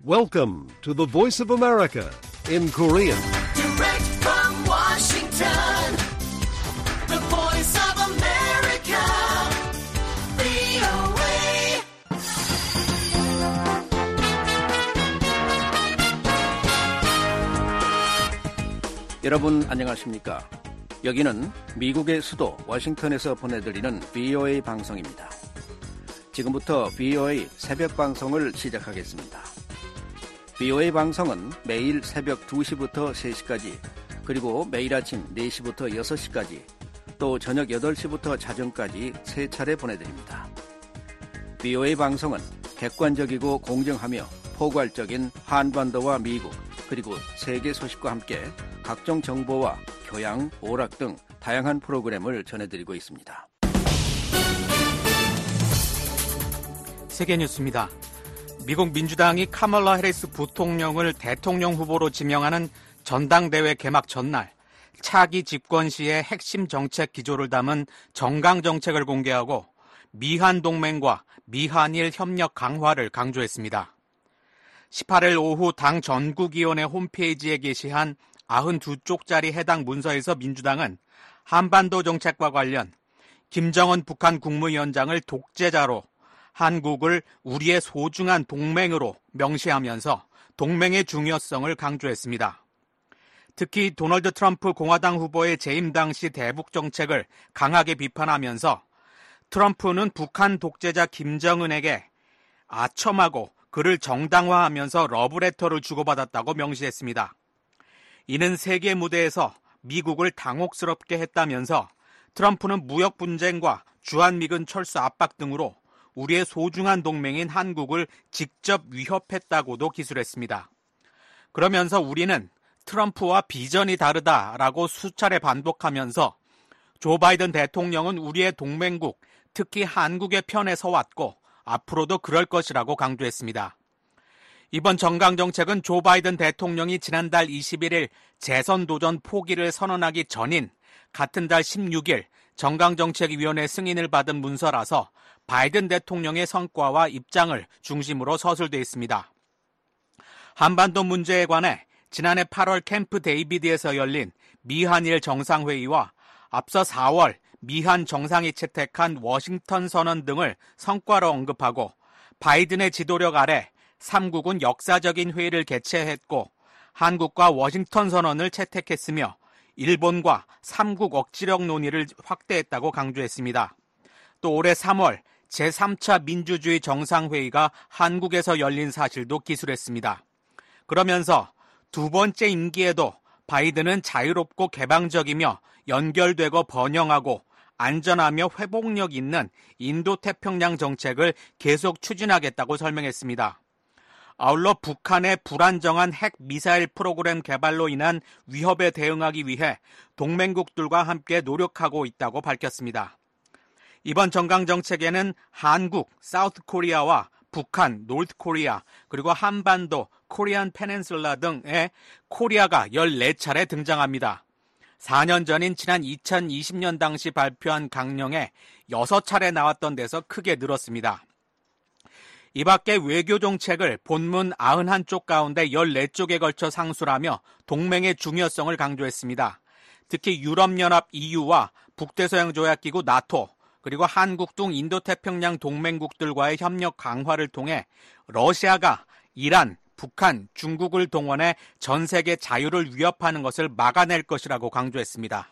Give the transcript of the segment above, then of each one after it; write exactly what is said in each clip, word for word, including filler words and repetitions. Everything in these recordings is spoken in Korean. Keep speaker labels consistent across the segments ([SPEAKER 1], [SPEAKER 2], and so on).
[SPEAKER 1] Welcome to the Voice of America in Korean.
[SPEAKER 2] Direct from Washington, the Voice of America, 브이오에이.
[SPEAKER 3] 여러분 안녕하십니까? 여기는 미국의 수도 워싱턴에서 보내드리는 브이오에이 방송입니다. 지금부터 브이오에이 새벽 방송을 시작하겠습니다. 브이오에이 방송은 매일 새벽 두 시부터 세 시까지, 그리고 매일 아침 네 시부터 여섯 시까지, 또 저녁 여덟 시부터 자정까지 세 차례 보내드립니다. 브이오에이 방송은 객관적이고 공정하며 포괄적인 한반도와 미국, 그리고 세계 소식과 함께 각종 정보와 교양, 오락 등 다양한 프로그램을 전해드리고 있습니다.
[SPEAKER 4] 세계 뉴스입니다. 미국 민주당이 카멀라 해리스 부통령을 대통령 후보로 지명하는 전당대회 개막 전날 차기 집권 시의 핵심 정책 기조를 담은 정강 정책을 공개하고 미한 동맹과 미한일 협력 강화를 강조했습니다. 십팔 일 오후 당 전국위원회 홈페이지에 게시한 구십이 쪽짜리 해당 문서에서 민주당은 한반도 정책과 관련 김정은 북한 국무위원장을 독재자로, 한국을 우리의 소중한 동맹으로 명시하면서 동맹의 중요성을 강조했습니다. 특히 도널드 트럼프 공화당 후보의 재임 당시 대북 정책을 강하게 비판하면서 트럼프는 북한 독재자 김정은에게 아첨하고 그를 정당화하면서 러브레터를 주고받았다고 명시했습니다. 이는 세계 무대에서 미국을 당혹스럽게 했다면서 트럼프는 무역 분쟁과 주한미군 철수 압박 등으로 우리의 소중한 동맹인 한국을 직접 위협했다고도 기술했습니다. 그러면서 우리는 트럼프와 비전이 다르다라고 수차례 반복하면서 조 바이든 대통령은 우리의 동맹국, 특히 한국의 편에 서왔고 앞으로도 그럴 것이라고 강조했습니다. 이번 정강 정책은 조 바이든 대통령이 지난달 이십일 일 재선 도전 포기를 선언하기 전인 같은 달 십육 일 정강정책위원회 승인을 받은 문서라서 바이든 대통령의 성과와 입장을 중심으로 서술되어 있습니다. 한반도 문제에 관해 지난해 팔월 캠프 데이비드에서 열린 미한일 정상회의와 앞서 사월 미한 정상이 채택한 워싱턴 선언 등을 성과로 언급하고 바이든의 지도력 아래 삼국은 역사적인 회의를 개최했고 한국과 워싱턴 선언을 채택했으며 일본과 삼국 억지력 논의를 확대했다고 강조했습니다. 또 올해 삼월 제삼 차 민주주의 정상회의가 한국에서 열린 사실도 기술했습니다. 그러면서 두 번째 임기에도 바이든은 자유롭고 개방적이며 연결되고 번영하고 안전하며 회복력 있는 인도태평양 정책을 계속 추진하겠다고 설명했습니다. 아울러 북한의 불안정한 핵 미사일 프로그램 개발로 인한 위협에 대응하기 위해 동맹국들과 함께 노력하고 있다고 밝혔습니다. 이번 정강 정책에는 한국, 사우스 코리아와 북한, 노르트 코리아, 그리고 한반도, 코리안 페넨슐라 등의 코리아가 열네 차례 등장합니다. 사 년 전인 지난 이천이십 년 당시 발표한 강령에 여섯 차례 나왔던 데서 크게 늘었습니다. 이 밖에 외교 정책을 본문 구십일 쪽 가운데 열네 쪽에 걸쳐 상술하며 동맹의 중요성을 강조했습니다. 특히 유럽연합 이유와 북대서양조약기구 나토, 그리고 한국 등 인도태평양 동맹국들과의 협력 강화를 통해 러시아가 이란, 북한, 중국을 동원해 전 세계 자유를 위협하는 것을 막아낼 것이라고 강조했습니다.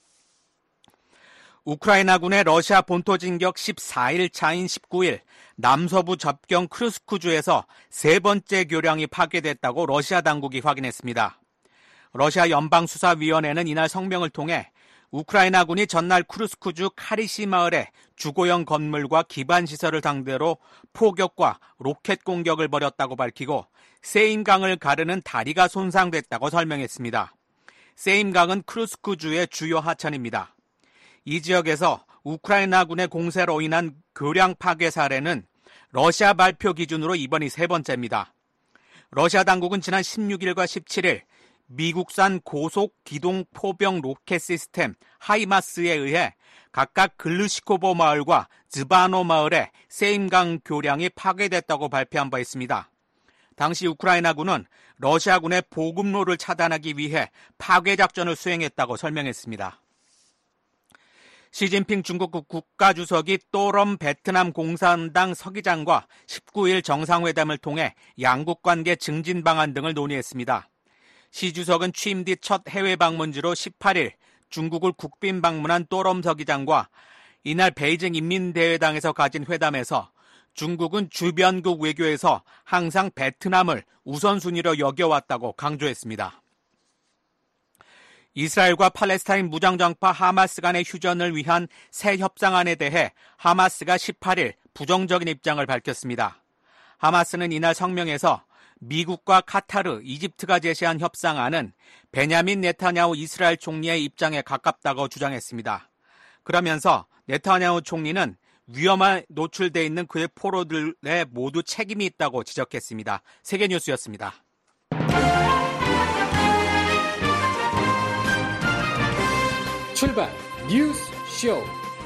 [SPEAKER 4] 우크라이나군의 러시아 본토 진격 십사 일 차인 십구 일 남서부 접경 크루스크주에서 세 번째 교량이 파괴됐다고 러시아 당국이 확인했습니다. 러시아 연방수사위원회는 이날 성명을 통해 우크라이나군이 전날 크루스크주 카리시 마을의 주거용 건물과 기반시설을 상대로 포격과 로켓 공격을 벌였다고 밝히고 세임강을 가르는 다리가 손상됐다고 설명했습니다. 세임강은 크루스크주의 주요 하천입니다. 이 지역에서 우크라이나군의 공세로 인한 교량 파괴 사례는 러시아 발표 기준으로 이번이 세 번째입니다. 러시아 당국은 지난 십육 일과 십칠 일 미국산 고속 기동 포병 로켓 시스템 하이마스에 의해 각각 글루시코보 마을과 즈바노 마을의 세임강 교량이 파괴됐다고 발표한 바 있습니다. 당시 우크라이나군은 러시아군의 보급로를 차단하기 위해 파괴작전을 수행했다고 설명했습니다. 시진핑 중국 국가주석이 또럼 베트남 공산당 서기장과 십구 일 정상회담을 통해 양국 관계 증진 방안 등을 논의했습니다. 시 주석은 취임 뒤 첫 해외 방문지로 십팔 일 중국을 국빈 방문한 또럼 서기장과 이날 베이징 인민대회당에서 가진 회담에서 중국은 주변국 외교에서 항상 베트남을 우선순위로 여겨왔다고 강조했습니다. 이스라엘과 팔레스타인 무장정파 하마스 간의 휴전을 위한 새 협상안에 대해 하마스가 십팔 일 부정적인 입장을 밝혔습니다. 하마스는 이날 성명에서 미국과 카타르, 이집트가 제시한 협상안은 베냐민 네타냐후 이스라엘 총리의 입장에 가깝다고 주장했습니다. 그러면서 네타냐후 총리는 위험에 노출돼 있는 그의 포로들에 모두 책임이 있다고 지적했습니다. 세계뉴스였습니다.
[SPEAKER 5] 출발 뉴스 쇼.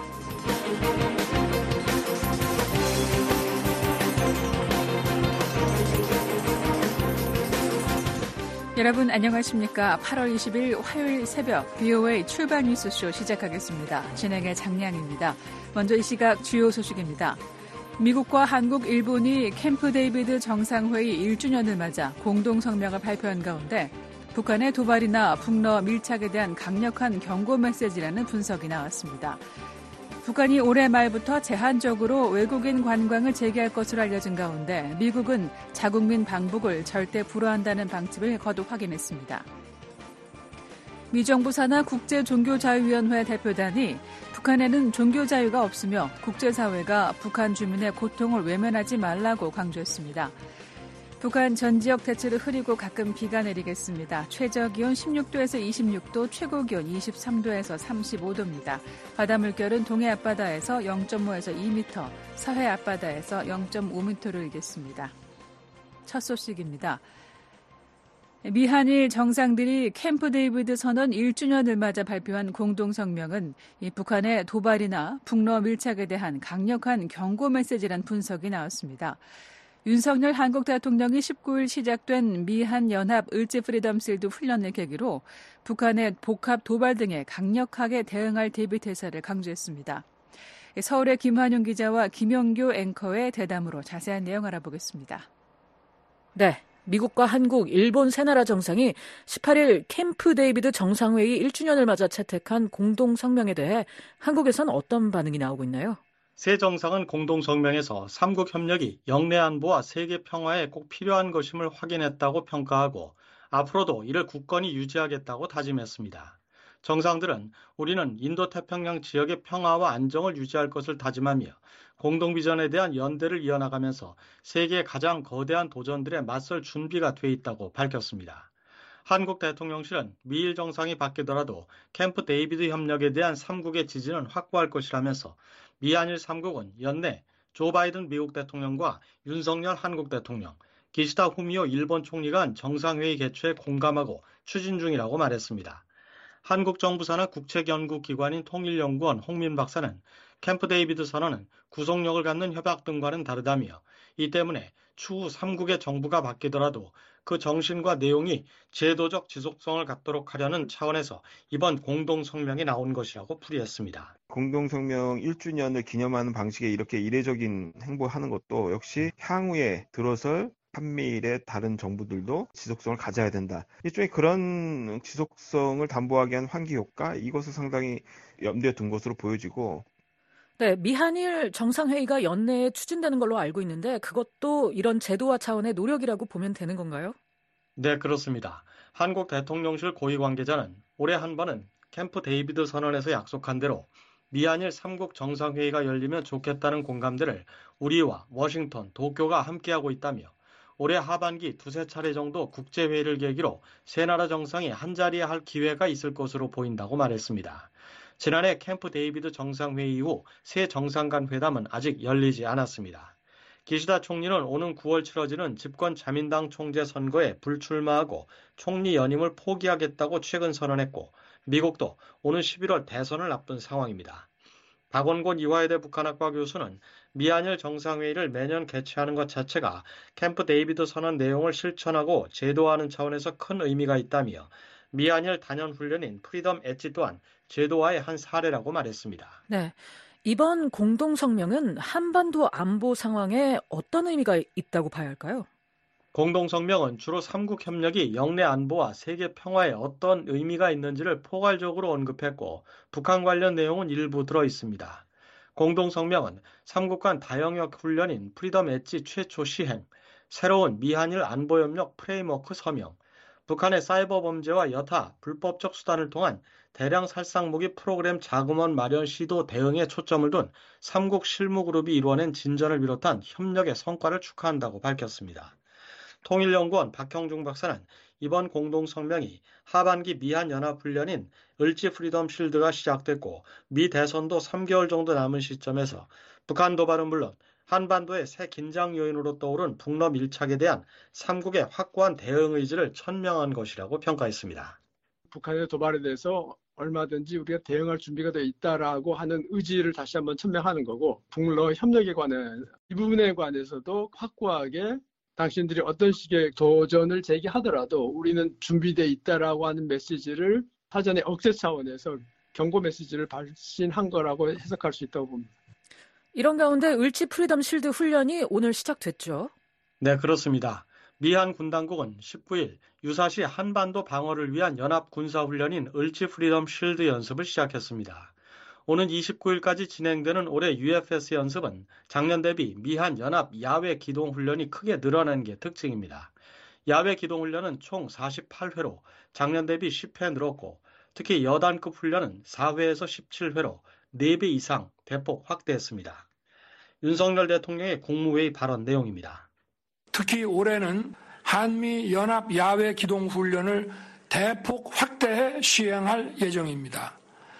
[SPEAKER 6] 여러분 안녕하십니까? 팔월 이십일 화요일 새벽 비오에이 출발 뉴스쇼 시작하겠습니다. 진행의 장량입니다. 먼저 이 시각 주요 소식입니다. 미국과 한국, 일본이 캠프 데이비드 정상회의 일 주년을 맞아 공동성명을 발표한 가운데 북한의 도발이나 북러 밀착에 대한 강력한 경고 메시지라는 분석이 나왔습니다. 북한이 올해 말부터 제한적으로 외국인 관광을 재개할 것으로 알려진 가운데 미국은 자국민 방북을 절대 불허한다는 방침을 거듭 확인했습니다. 미정부 산하 국제종교자유위원회 대표단이 북한에는 종교자유가 없으며 국제사회가 북한 주민의 고통을 외면하지 말라고 강조했습니다. 북한 전 지역 대체로 흐리고 가끔 비가 내리겠습니다. 최저기온 십육 도에서 이십육 도, 최고기온 이십삼 도에서 삼십오 도입니다. 바다 물결은 동해 앞바다에서 영 점 오에서 이 미터, 서해 앞바다에서 영 점 오 미터로 일겠습니다. 첫 소식입니다. 미한일 정상들이 캠프 데이비드 선언 일 주년을 맞아 발표한 공동성명은 이 북한의 도발이나 북러 밀착에 대한 강력한 경고 메시지란 분석이 나왔습니다. 윤석열 한국 대통령이 십구 일 시작된 미한 연합 을지 프리덤실드 훈련을 계기로 북한의 복합 도발 등에 강력하게 대응할 대비 태세를 강조했습니다. 서울의 김환용 기자와 김영교 앵커의 대담으로 자세한 내용 알아보겠습니다.
[SPEAKER 7] 네. 미국과 한국, 일본 세 나라 정상이 십팔 일 캠프 데이비드 정상회의 일 주년을 맞아 채택한 공동성명에 대해 한국에선 어떤 반응이 나오고 있나요?
[SPEAKER 8] 세 정상은 공동성명에서 삼국 협력이 영내 안보와 세계 평화에 꼭 필요한 것임을 확인했다고 평가하고 앞으로도 이를 굳건히 유지하겠다고 다짐했습니다. 정상들은 우리는 인도태평양 지역의 평화와 안정을 유지할 것을 다짐하며 공동비전에 대한 연대를 이어나가면서 세계의 가장 거대한 도전들에 맞설 준비가 돼 있다고 밝혔습니다. 한국 대통령실은 미일 정상이 바뀌더라도 캠프 데이비드 협력에 대한 삼국의 지지는 확보할 것이라면서 미한일 삼국은 연내 조 바이든 미국 대통령과 윤석열 한국 대통령, 기시다 후미오 일본 총리 간 정상회의 개최에 공감하고 추진 중이라고 말했습니다. 한국 정부 산하 국책연구기관인 통일연구원 홍민 박사는 캠프 데이비드 선언은 구속력을 갖는 협약 등과는 다르다며 이 때문에 추후 삼국의 정부가 바뀌더라도 그 정신과 내용이 제도적 지속성을 갖도록 하려는 차원에서 이번 공동성명이 나온 것이라고 풀이했습니다.
[SPEAKER 9] 공동성명 일 주년을 기념하는 방식의 이렇게 이례적인 행보하는 것도 역시 향후에 들어설 한미일의 다른 정부들도 지속성을 가져야 된다. 일종의 그런 지속성을 담보하기 위한 환기 효과, 이것을 상당히 염두에 둔 것으로 보여지고
[SPEAKER 7] 네, 미한일 정상회의가 연내에 추진되는 걸로 알고 있는데 그것도 이런 제도화 차원의 노력이라고 보면 되는 건가요?
[SPEAKER 8] 네, 그렇습니다. 한국 대통령실 고위 관계자는 올해 한 번은 캠프 데이비드 선언에서 약속한 대로 미한일 삼국 정상회의가 열리면 좋겠다는 공감대를 우리와 워싱턴, 도쿄가 함께하고 있다며 올해 하반기 두세 차례 정도 국제회의를 계기로 세 나라 정상이 한자리에 할 기회가 있을 것으로 보인다고 말했습니다. 지난해 캠프 데이비드 정상회의 이후 세 정상 간 회담은 아직 열리지 않았습니다. 기시다 총리는 오는 구월 치러지는 집권 자민당 총재 선거에 불출마하고 총리 연임을 포기하겠다고 최근 선언했고 미국도 오는 십일월 대선을 앞둔 상황입니다. 박원곤 이화여대 북한학과 교수는 미한일 정상회의를 매년 개최하는 것 자체가 캠프 데이비드 선언 내용을 실천하고 제도화하는 차원에서 큰 의미가 있다며 미한일 단연 훈련인 프리덤 엣지 또한 제도화의 한 사례라고 말했습니다.
[SPEAKER 7] 네, 이번 공동성명은 한반도 안보 상황에 어떤 의미가 있다고 봐야 할까요?
[SPEAKER 8] 공동성명은 주로 삼국 협력이 영내 안보와 세계 평화에 어떤 의미가 있는지를 포괄적으로 언급했고 북한 관련 내용은 일부 들어 있습니다. 공동성명은 삼국 간 다영역 훈련인 프리덤 엣지 최초 시행, 새로운 미한일 안보협력 프레임워크 서명, 북한의 사이버 범죄와 여타 불법적 수단을 통한 대량 살상 무기 프로그램 자금원 마련 시도 대응에 초점을 둔 삼국 실무그룹이 이루어낸 진전을 비롯한 협력의 성과를 축하한다고 밝혔습니다. 통일연구원 박형중 박사는 이번 공동성명이 하반기 미한연합훈련인 을지 프리덤 실드가 시작됐고 미 대선도 삼 개월 정도 남은 시점에서 북한 도발은 물론 한반도의 새 긴장 요인으로 떠오른 북러 밀착에 대한 삼국의 확고한 대응 의지를 천명한 것이라고 평가했습니다.
[SPEAKER 10] 북한의 도발에 대해서 얼마든지 우리가 대응할 준비가 되어 있다라고 하는 의지를 다시 한번 천명하는 거고 북러 협력에 관한 이 부분에 관해서도 확고하게 당신들이 어떤 식의 도전을 제기하더라도 우리는 준비되어 있다라고 하는 메시지를 사전에 억제 차원에서 경고 메시지를 발신한 거라고 해석할 수 있다고 봅니다.
[SPEAKER 7] 이런 가운데 을지 프리덤 실드 훈련이 오늘 시작됐죠?
[SPEAKER 8] 네, 그렇습니다. 미한 군당국은 십구 일 유사시 한반도 방어를 위한 연합 군사훈련인 을지 프리덤 실드 연습을 시작했습니다. 오는 이십구 일까지 진행되는 올해 유에프에스 연습은 작년 대비 미한 연합 야외 기동 훈련이 크게 늘어난 게 특징입니다. 야외 기동 훈련은 총 사십팔 회로 작년 대비 십 회 늘었고 특히 여단급 훈련은 사 회에서 십칠 회로 네 배 이상 대폭 확대했습니다. 윤석열 대통령의 국무회의 발언 내용입니다.
[SPEAKER 11] 특히 올해는 한미 연합 야외 기동 훈련을 대폭 확대해 시행할 예정입니다.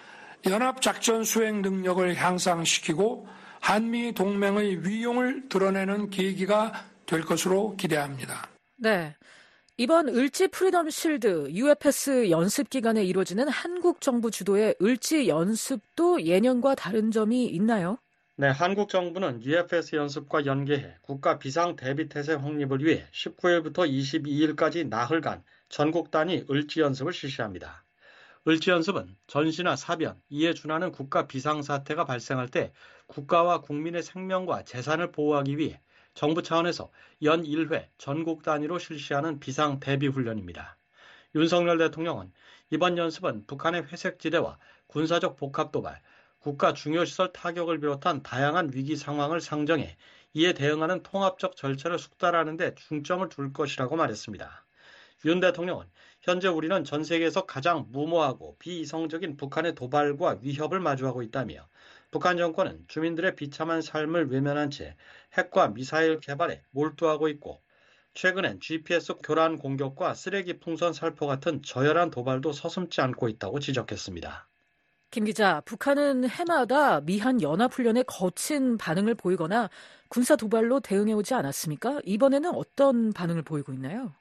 [SPEAKER 11] 연합작전 수행 능력을 향상시키고 한미 동맹의 위용을 드러내는 계기가 될 것으로 기대합니다.
[SPEAKER 7] 네, 이번 을지 프리덤 실드 유에프에스 연습 기간에 이루어지는 한국 정부 주도의 을지 연습도 예년과 다른 점이 있나요?
[SPEAKER 8] 네, 한국 정부는 유에프에스 연습과 연계해 국가 비상 대비 태세 확립을 위해 십구 일부터 이십이 일까지 나흘간 전국 단위 을지 연습을 실시합니다. 을지 연습은 전시나 사변, 이에 준하는 국가 비상사태가 발생할 때 국가와 국민의 생명과 재산을 보호하기 위해 정부 차원에서 연 일 회 전국 단위로 실시하는 비상 대비 훈련입니다. 윤석열 대통령은 이번 연습은 북한의 회색지대와 군사적 복합도발, 국가 중요시설 타격을 비롯한 다양한 위기 상황을 상정해 이에 대응하는 통합적 절차를 숙달하는 데 중점을 둘 것이라고 말했습니다. 윤 대통령은 현재 우리는 전 세계에서 가장 무모하고 비이성적인 북한의 도발과 위협을 마주하고 있다며 북한 정권은 주민들의 비참한 삶을 외면한 채 핵과 미사일 개발에 몰두하고 있고 최근엔 지피에스 교란 공격과 쓰레기 풍선 살포 같은 저열한 도발도 서슴지 않고 있다고 지적했습니다.
[SPEAKER 7] 김 기자, 북한은 해마다 미한 연합훈련에 거친 반응을 보이거나 군사 도발로 대응해오지 않았습니까? 이번에는 어떤 반응을 보이고 있나요?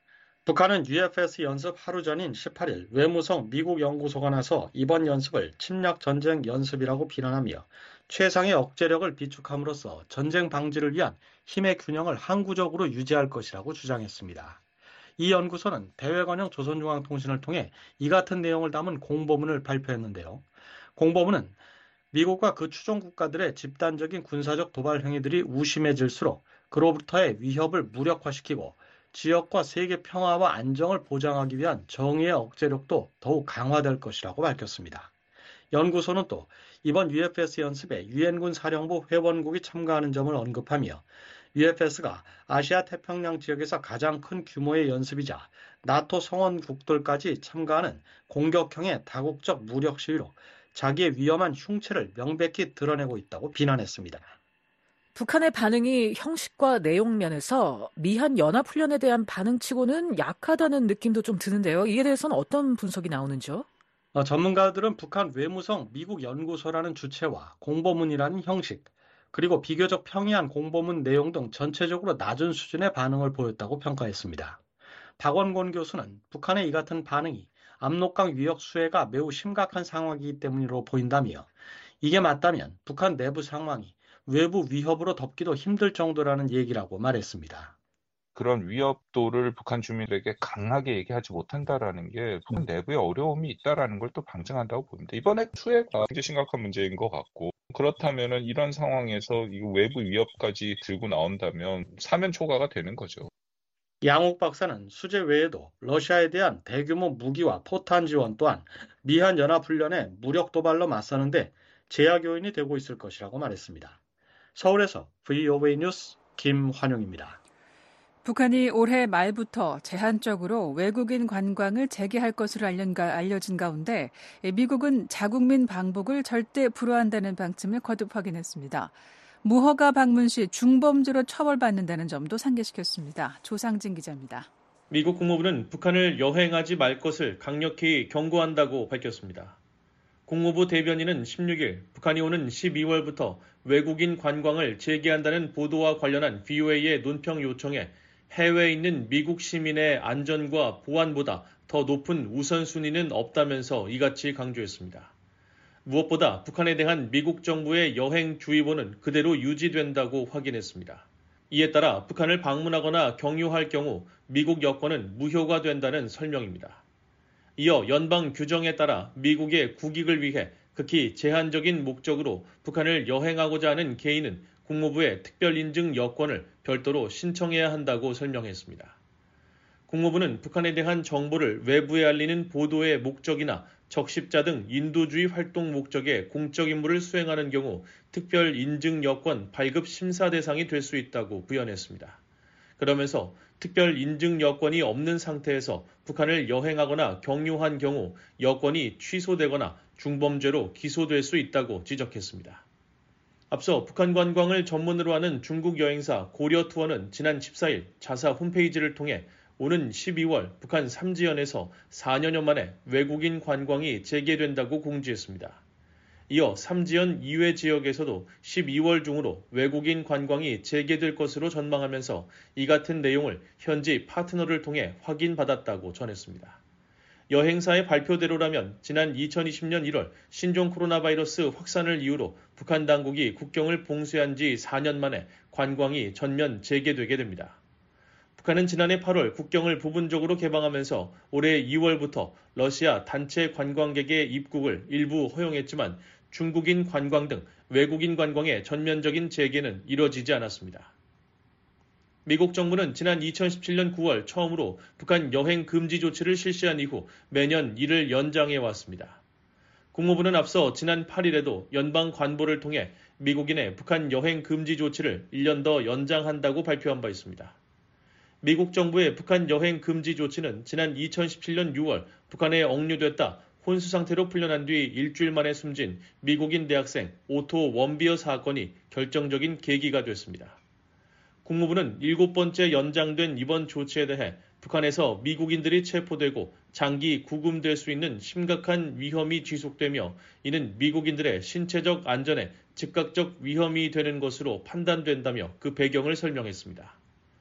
[SPEAKER 8] 북한은 유에프에스 연습 하루 전인 십팔 일 외무성 미국 연구소가 나서 이번 연습을 침략 전쟁 연습이라고 비난하며 최상의 억제력을 비축함으로써 전쟁 방지를 위한 힘의 균형을 항구적으로 유지할 것이라고 주장했습니다. 이 연구소는 대외관영 조선중앙통신을 통해 이 같은 내용을 담은 공보문을 발표했는데요. 공보문은 미국과 그 추종 국가들의 집단적인 군사적 도발 행위들이 우심해질수록 그로부터의 위협을 무력화시키고 지역과 세계 평화와 안정을 보장하기 위한 정의의 억제력도 더욱 강화될 것이라고 밝혔습니다. 연구소는 또 이번 유에프에스 연습에 유엔군 사령부 회원국이 참가하는 점을 언급하며 유에프에스가 아시아 태평양 지역에서 가장 큰 규모의 연습이자 나토 성원국들까지 참가하는 공격형의 다국적 무력 시위로 자기의 위험한 흉체를 명백히 드러내고 있다고 비난했습니다.
[SPEAKER 7] 북한의 반응이 형식과 내용 면에서 미한 연합훈련에 대한 반응치고는 약하다는 느낌도 좀 드는데요. 이에 대해서는 어떤 분석이 나오는지요?
[SPEAKER 8] 어, 전문가들은 북한 외무성 미국 연구소라는 주체와 공보문이라는 형식, 그리고 비교적 평이한 공보문 내용 등 전체적으로 낮은 수준의 반응을 보였다고 평가했습니다. 박원곤 교수는 북한의 이 같은 반응이 압록강 위력 수해가 매우 심각한 상황이기 때문으로 보인다며 이게 맞다면 북한 내부 상황이 외부 위협으로 덮기도 힘들 정도라는 얘기라고 말했습니다.
[SPEAKER 12] 그런 위협도를 북한 주민들에게 강하게 얘기하지 못한다라는 게 북한 내부에 어려움이 있다라는 걸 또 방증한다고 봅니다. 이번에 수해가 굉장히 심각한 문제인 것 같고, 그렇다면은 이런 상황에서 이 외부 위협까지 들고 나온다면 사면 초과가 되는 거죠.
[SPEAKER 8] 양옥 박사는 수재 외에도 러시아에 대한 대규모 무기와 포탄 지원 또한 미한 연합훈련의 무력 도발로 맞서는데 제약 요인이 되고 있을 것이라고 말했습니다. 서울에서 브이오에이 뉴스 김환용입니다.
[SPEAKER 6] 북한이 올해 말부터 제한적으로 외국인 관광을 재개할 것으로 알려진 가운데 미국은 자국민 방북을 절대 불허한다는 방침을 거듭 확인했습니다. 무허가 방문 시 중범죄로 처벌받는다는 점도 상기시켰습니다. 조상진 기자입니다.
[SPEAKER 13] 미국 국무부는 북한을 여행하지 말 것을 강력히 경고한다고 밝혔습니다. 국무부 대변인은 십육 일 북한이 오는 십이월부터 외국인 관광을 재개한다는 보도와 관련한 브이오에이의 논평 요청에 해외에 있는 미국 시민의 안전과 보안보다 더 높은 우선순위는 없다면서 이같이 강조했습니다. 무엇보다 북한에 대한 미국 정부의 여행주의보는 그대로 유지된다고 확인했습니다. 이에 따라 북한을 방문하거나 경유할 경우 미국 여권은 무효화된다는 설명입니다. 이어 연방 규정에 따라 미국의 국익을 위해 극히 제한적인 목적으로 북한을 여행하고자 하는 개인은 국무부에 특별인증 여권을 별도로 신청해야 한다고 설명했습니다. 국무부는 북한에 대한 정보를 외부에 알리는 보도의 목적이나 적십자 등 인도주의 활동 목적의 공적 임무를 수행하는 경우 특별인증 여권 발급 심사 대상이 될 수 있다고 부연했습니다. 그러면서 특별인증 여권이 없는 상태에서 북한을 여행하거나 경유한 경우 여권이 취소되거나 중범죄로 기소될 수 있다고 지적했습니다. 앞서 북한 관광을 전문으로 하는 중국 여행사 고려투어는 지난 십사 일 자사 홈페이지를 통해 오는 십이월 북한 삼지연에서 사 년여 만에 외국인 관광이 재개된다고 공지했습니다. 이어 삼지연 이외 지역에서도 십이월 중으로 외국인 관광이 재개될 것으로 전망하면서 이 같은 내용을 현지 파트너를 통해 확인받았다고 전했습니다. 여행사의 발표대로라면 지난 이천이십 년 일월 신종 코로나 바이러스 확산을 이유로 북한 당국이 국경을 봉쇄한 지 사 년 만에 관광이 전면 재개되게 됩니다. 북한은 지난해 팔월 국경을 부분적으로 개방하면서 올해 이월부터 러시아 단체 관광객의 입국을 일부 허용했지만 중국인 관광 등 외국인 관광의 전면적인 재개는 이뤄지지 않았습니다. 미국 정부는 지난 이천십칠 년 구월 처음으로 북한 여행 금지 조치를 실시한 이후 매년 이를 연장해 왔습니다. 국무부는 앞서 지난 팔 일에도 연방 관보를 통해 미국인의 북한 여행 금지 조치를 일 년 더 연장한다고 발표한 바 있습니다. 미국 정부의 북한 여행 금지 조치는 지난 이천십칠 년 유월 북한에 억류됐다 혼수 상태로 풀려난 뒤 일주일 만에 숨진 미국인 대학생 오토 원비어 사건이 결정적인 계기가 됐습니다. 국무부는 일곱 번째 연장된 이번 조치에 대해 북한에서 미국인들이 체포되고 장기 구금될 수 있는 심각한 위험이 지속되며 이는 미국인들의 신체적 안전에 즉각적 위험이 되는 것으로 판단된다며 그 배경을 설명했습니다.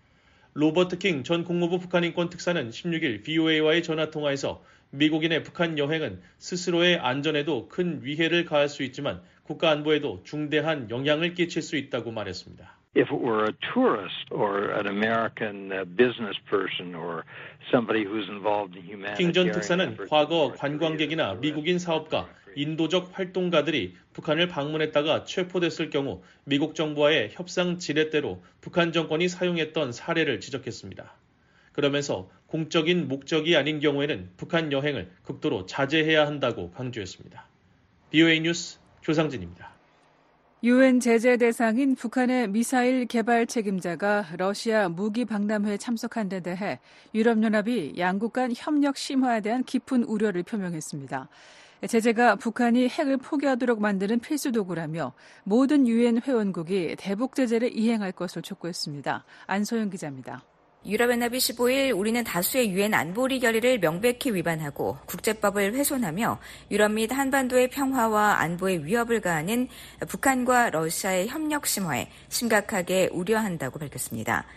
[SPEAKER 13] 로버트 킹 전 국무부 북한인권 특사는 십육 일 브이오에이와의 전화통화에서 미국인의 북한 여행은 스스로의 안전에도 큰 위해를 가할 수 있지만 국가 안보에도 중대한 영향을 끼칠 수 있다고 말했습니다.
[SPEAKER 14] If it were a tourist or an American business person or somebody who's involved in humanitarian
[SPEAKER 13] 킹 전 특사는 과거 관광객이나 미국인 사업가, 인도적 활동가들이 북한을 방문했다가 체포됐을 경우 미국 정부와의 협상 지렛대로 북한 정권이 사용했던 사례를 지적했습니다. 그러면서 공적인 목적이 아닌 경우에는 북한 여행을 극도로 자제해야 한다고 강조했습니다. 브이오에이 뉴스 조상진입니다.
[SPEAKER 6] 유엔 제재 대상인 북한의 미사일 개발 책임자가 러시아 무기 박람회에 참석한 데 대해 유럽연합이 양국 간 협력 심화에 대한 깊은 우려를 표명했습니다. 제재가 북한이 핵을 포기하도록 만드는 필수 도구라며 모든 유엔 회원국이 대북 제재를 이행할 것을 촉구했습니다. 안소영 기자입니다.
[SPEAKER 15] 유럽연합이 십오 일 우리는 다수의 유엔 안보리 결의를 명백히 위반하고 국제법을 훼손하며 유럽 및 한반도의 평화와 안보에 위협을 가하는 북한과 러시아의 협력 심화에 심각하게 우려한다고 밝혔습니다.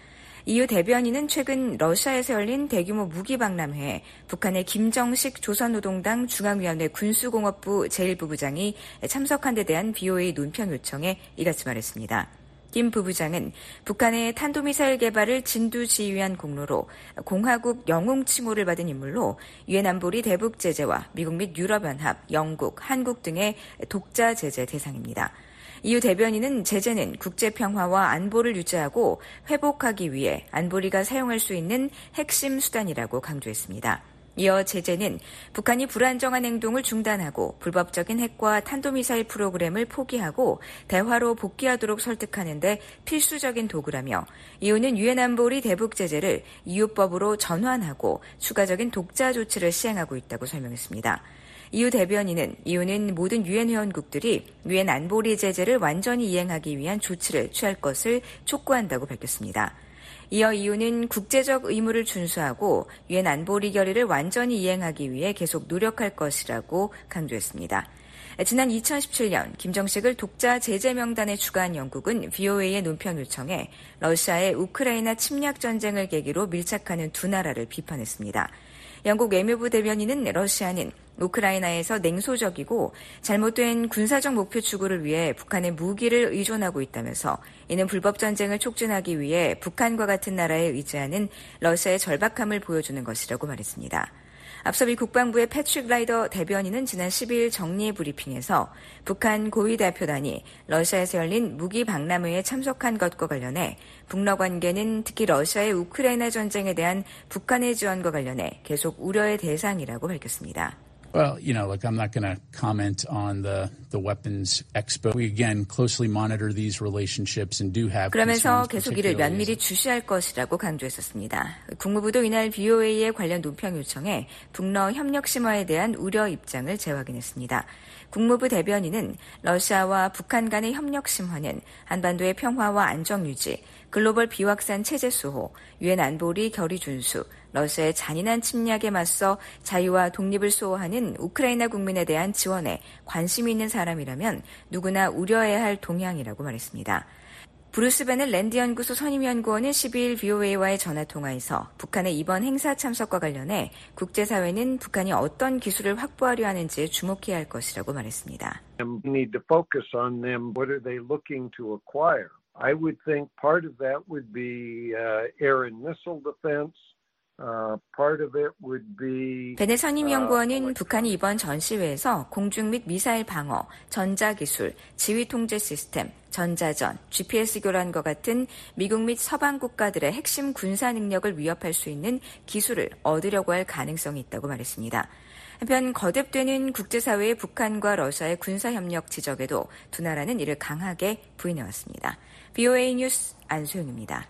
[SPEAKER 15] 이유 대변인은 최근 러시아에서 열린 대규모 무기 박람회에 북한의 김정식 조선노동당 중앙위원회 군수공업부 제일 부부장이 참석한 데 대한 브이오에이 논평 요청에 이같이 말했습니다. 김 부부장은 북한의 탄도미사일 개발을 진두지휘한 공로로 공화국 영웅 칭호를 받은 인물로 유엔 안보리 대북 제재와 미국 및 유럽연합, 영국, 한국 등의 독자 제재 대상입니다. 이유 대변인은 제재는 국제평화와 안보를 유지하고 회복하기 위해 안보리가 사용할 수 있는 핵심 수단이라고 강조했습니다. 이어 제재는 북한이 불안정한 행동을 중단하고 불법적인 핵과 탄도미사일 프로그램을 포기하고 대화로 복귀하도록 설득하는 데 필수적인 도구라며 이유는 유엔 안보리 대북 제재를 이유법으로 전환하고 추가적인 독자 조치를 시행하고 있다고 설명했습니다. 이유 대변인은 이유는 모든 유엔 회원국들이 유엔 안보리 제재를 완전히 이행하기 위한 조치를 취할 것을 촉구한다고 밝혔습니다. 이어 이유는 국제적 의무를 준수하고 유엔 안보리 결의를 완전히 이행하기 위해 계속 노력할 것이라고 강조했습니다. 지난 이천십칠 년 김정식을 독자 제재 명단에 추가한 영국은 브이오에이의 논평 요청에 러시아의 우크라이나 침략 전쟁을 계기로 밀착하는 두 나라를 비판했습니다. 영국 외무부 대변인은 러시아는 우크라이나에서 냉소적이고 잘못된 군사적 목표 추구를 위해 북한의 무기를 의존하고 있다면서 이는 불법 전쟁을 촉진하기 위해 북한과 같은 나라에 의지하는 러시아의 절박함을 보여주는 것이라고 말했습니다. 앞서 미 국방부의 패트릭 라이더 대변인은 지난 십이일 정례 브리핑에서 북한 고위 대표단이 러시아에서 열린 무기 박람회에 참석한 것과 관련해 북러 관계는 특히 러시아의 우크라이나 전쟁에 대한 북한의 지원과 관련해 계속 우려의 대상이라고 밝혔습니다.
[SPEAKER 16] Well, you know, look, I'm not going to comment on the the weapons expo. We again closely monitor these relationships and do have.
[SPEAKER 15] 그러면서 계속 이를 면밀히 주시할 것이라고 강조했었습니다. 국무부도 이날 브이오에이의 관련 논평 요청에 북러 협력 심화에 대한 우려 입장을 재확인했습니다. 국무부 대변인은 러시아와 북한 간의 협력 심화는 한반도의 평화와 안정 유지, 글로벌 비확산 체제 수호, 유엔 안보리 결의 준수, 러시아의 잔인한 침략에 맞서 자유와 독립을 수호하는 우크라이나 국민에 대한 지원에 관심이 있는 사람이라면 누구나 우려해야 할 동향이라고 말했습니다. 브루스 베넬 랜드 연구소 선임연구원은 십이일 브이오에이와의 전화통화에서 북한의 이번 행사 참석과 관련해 국제사회는 북한이 어떤 기술을 확보하려 하는지에 주목해야 할 것이라고 말했습니다.
[SPEAKER 17] We need to focus on them. What are they looking to acquire? I would think part of that would be uh, air and missile defense. Uh, part of it would be.
[SPEAKER 15] 베넬 선임연구원은 uh, 북한이 이번 전시회에서 공중 및 미사일 방어, 전자기술, 지휘통제 시스템, 전자전, 지피에스 교란과 같은 미국 및 서방 국가들의 핵심 군사 능력을 위협할 수 있는 기술을 얻으려고 할 가능성이 있다고 말했습니다. 한편 거듭되는 국제사회의 북한과 러시아의 군사협력 지적에도 두 나라는 이를 강하게 부인해왔습니다. 브이오에이 뉴스 안소영입니다.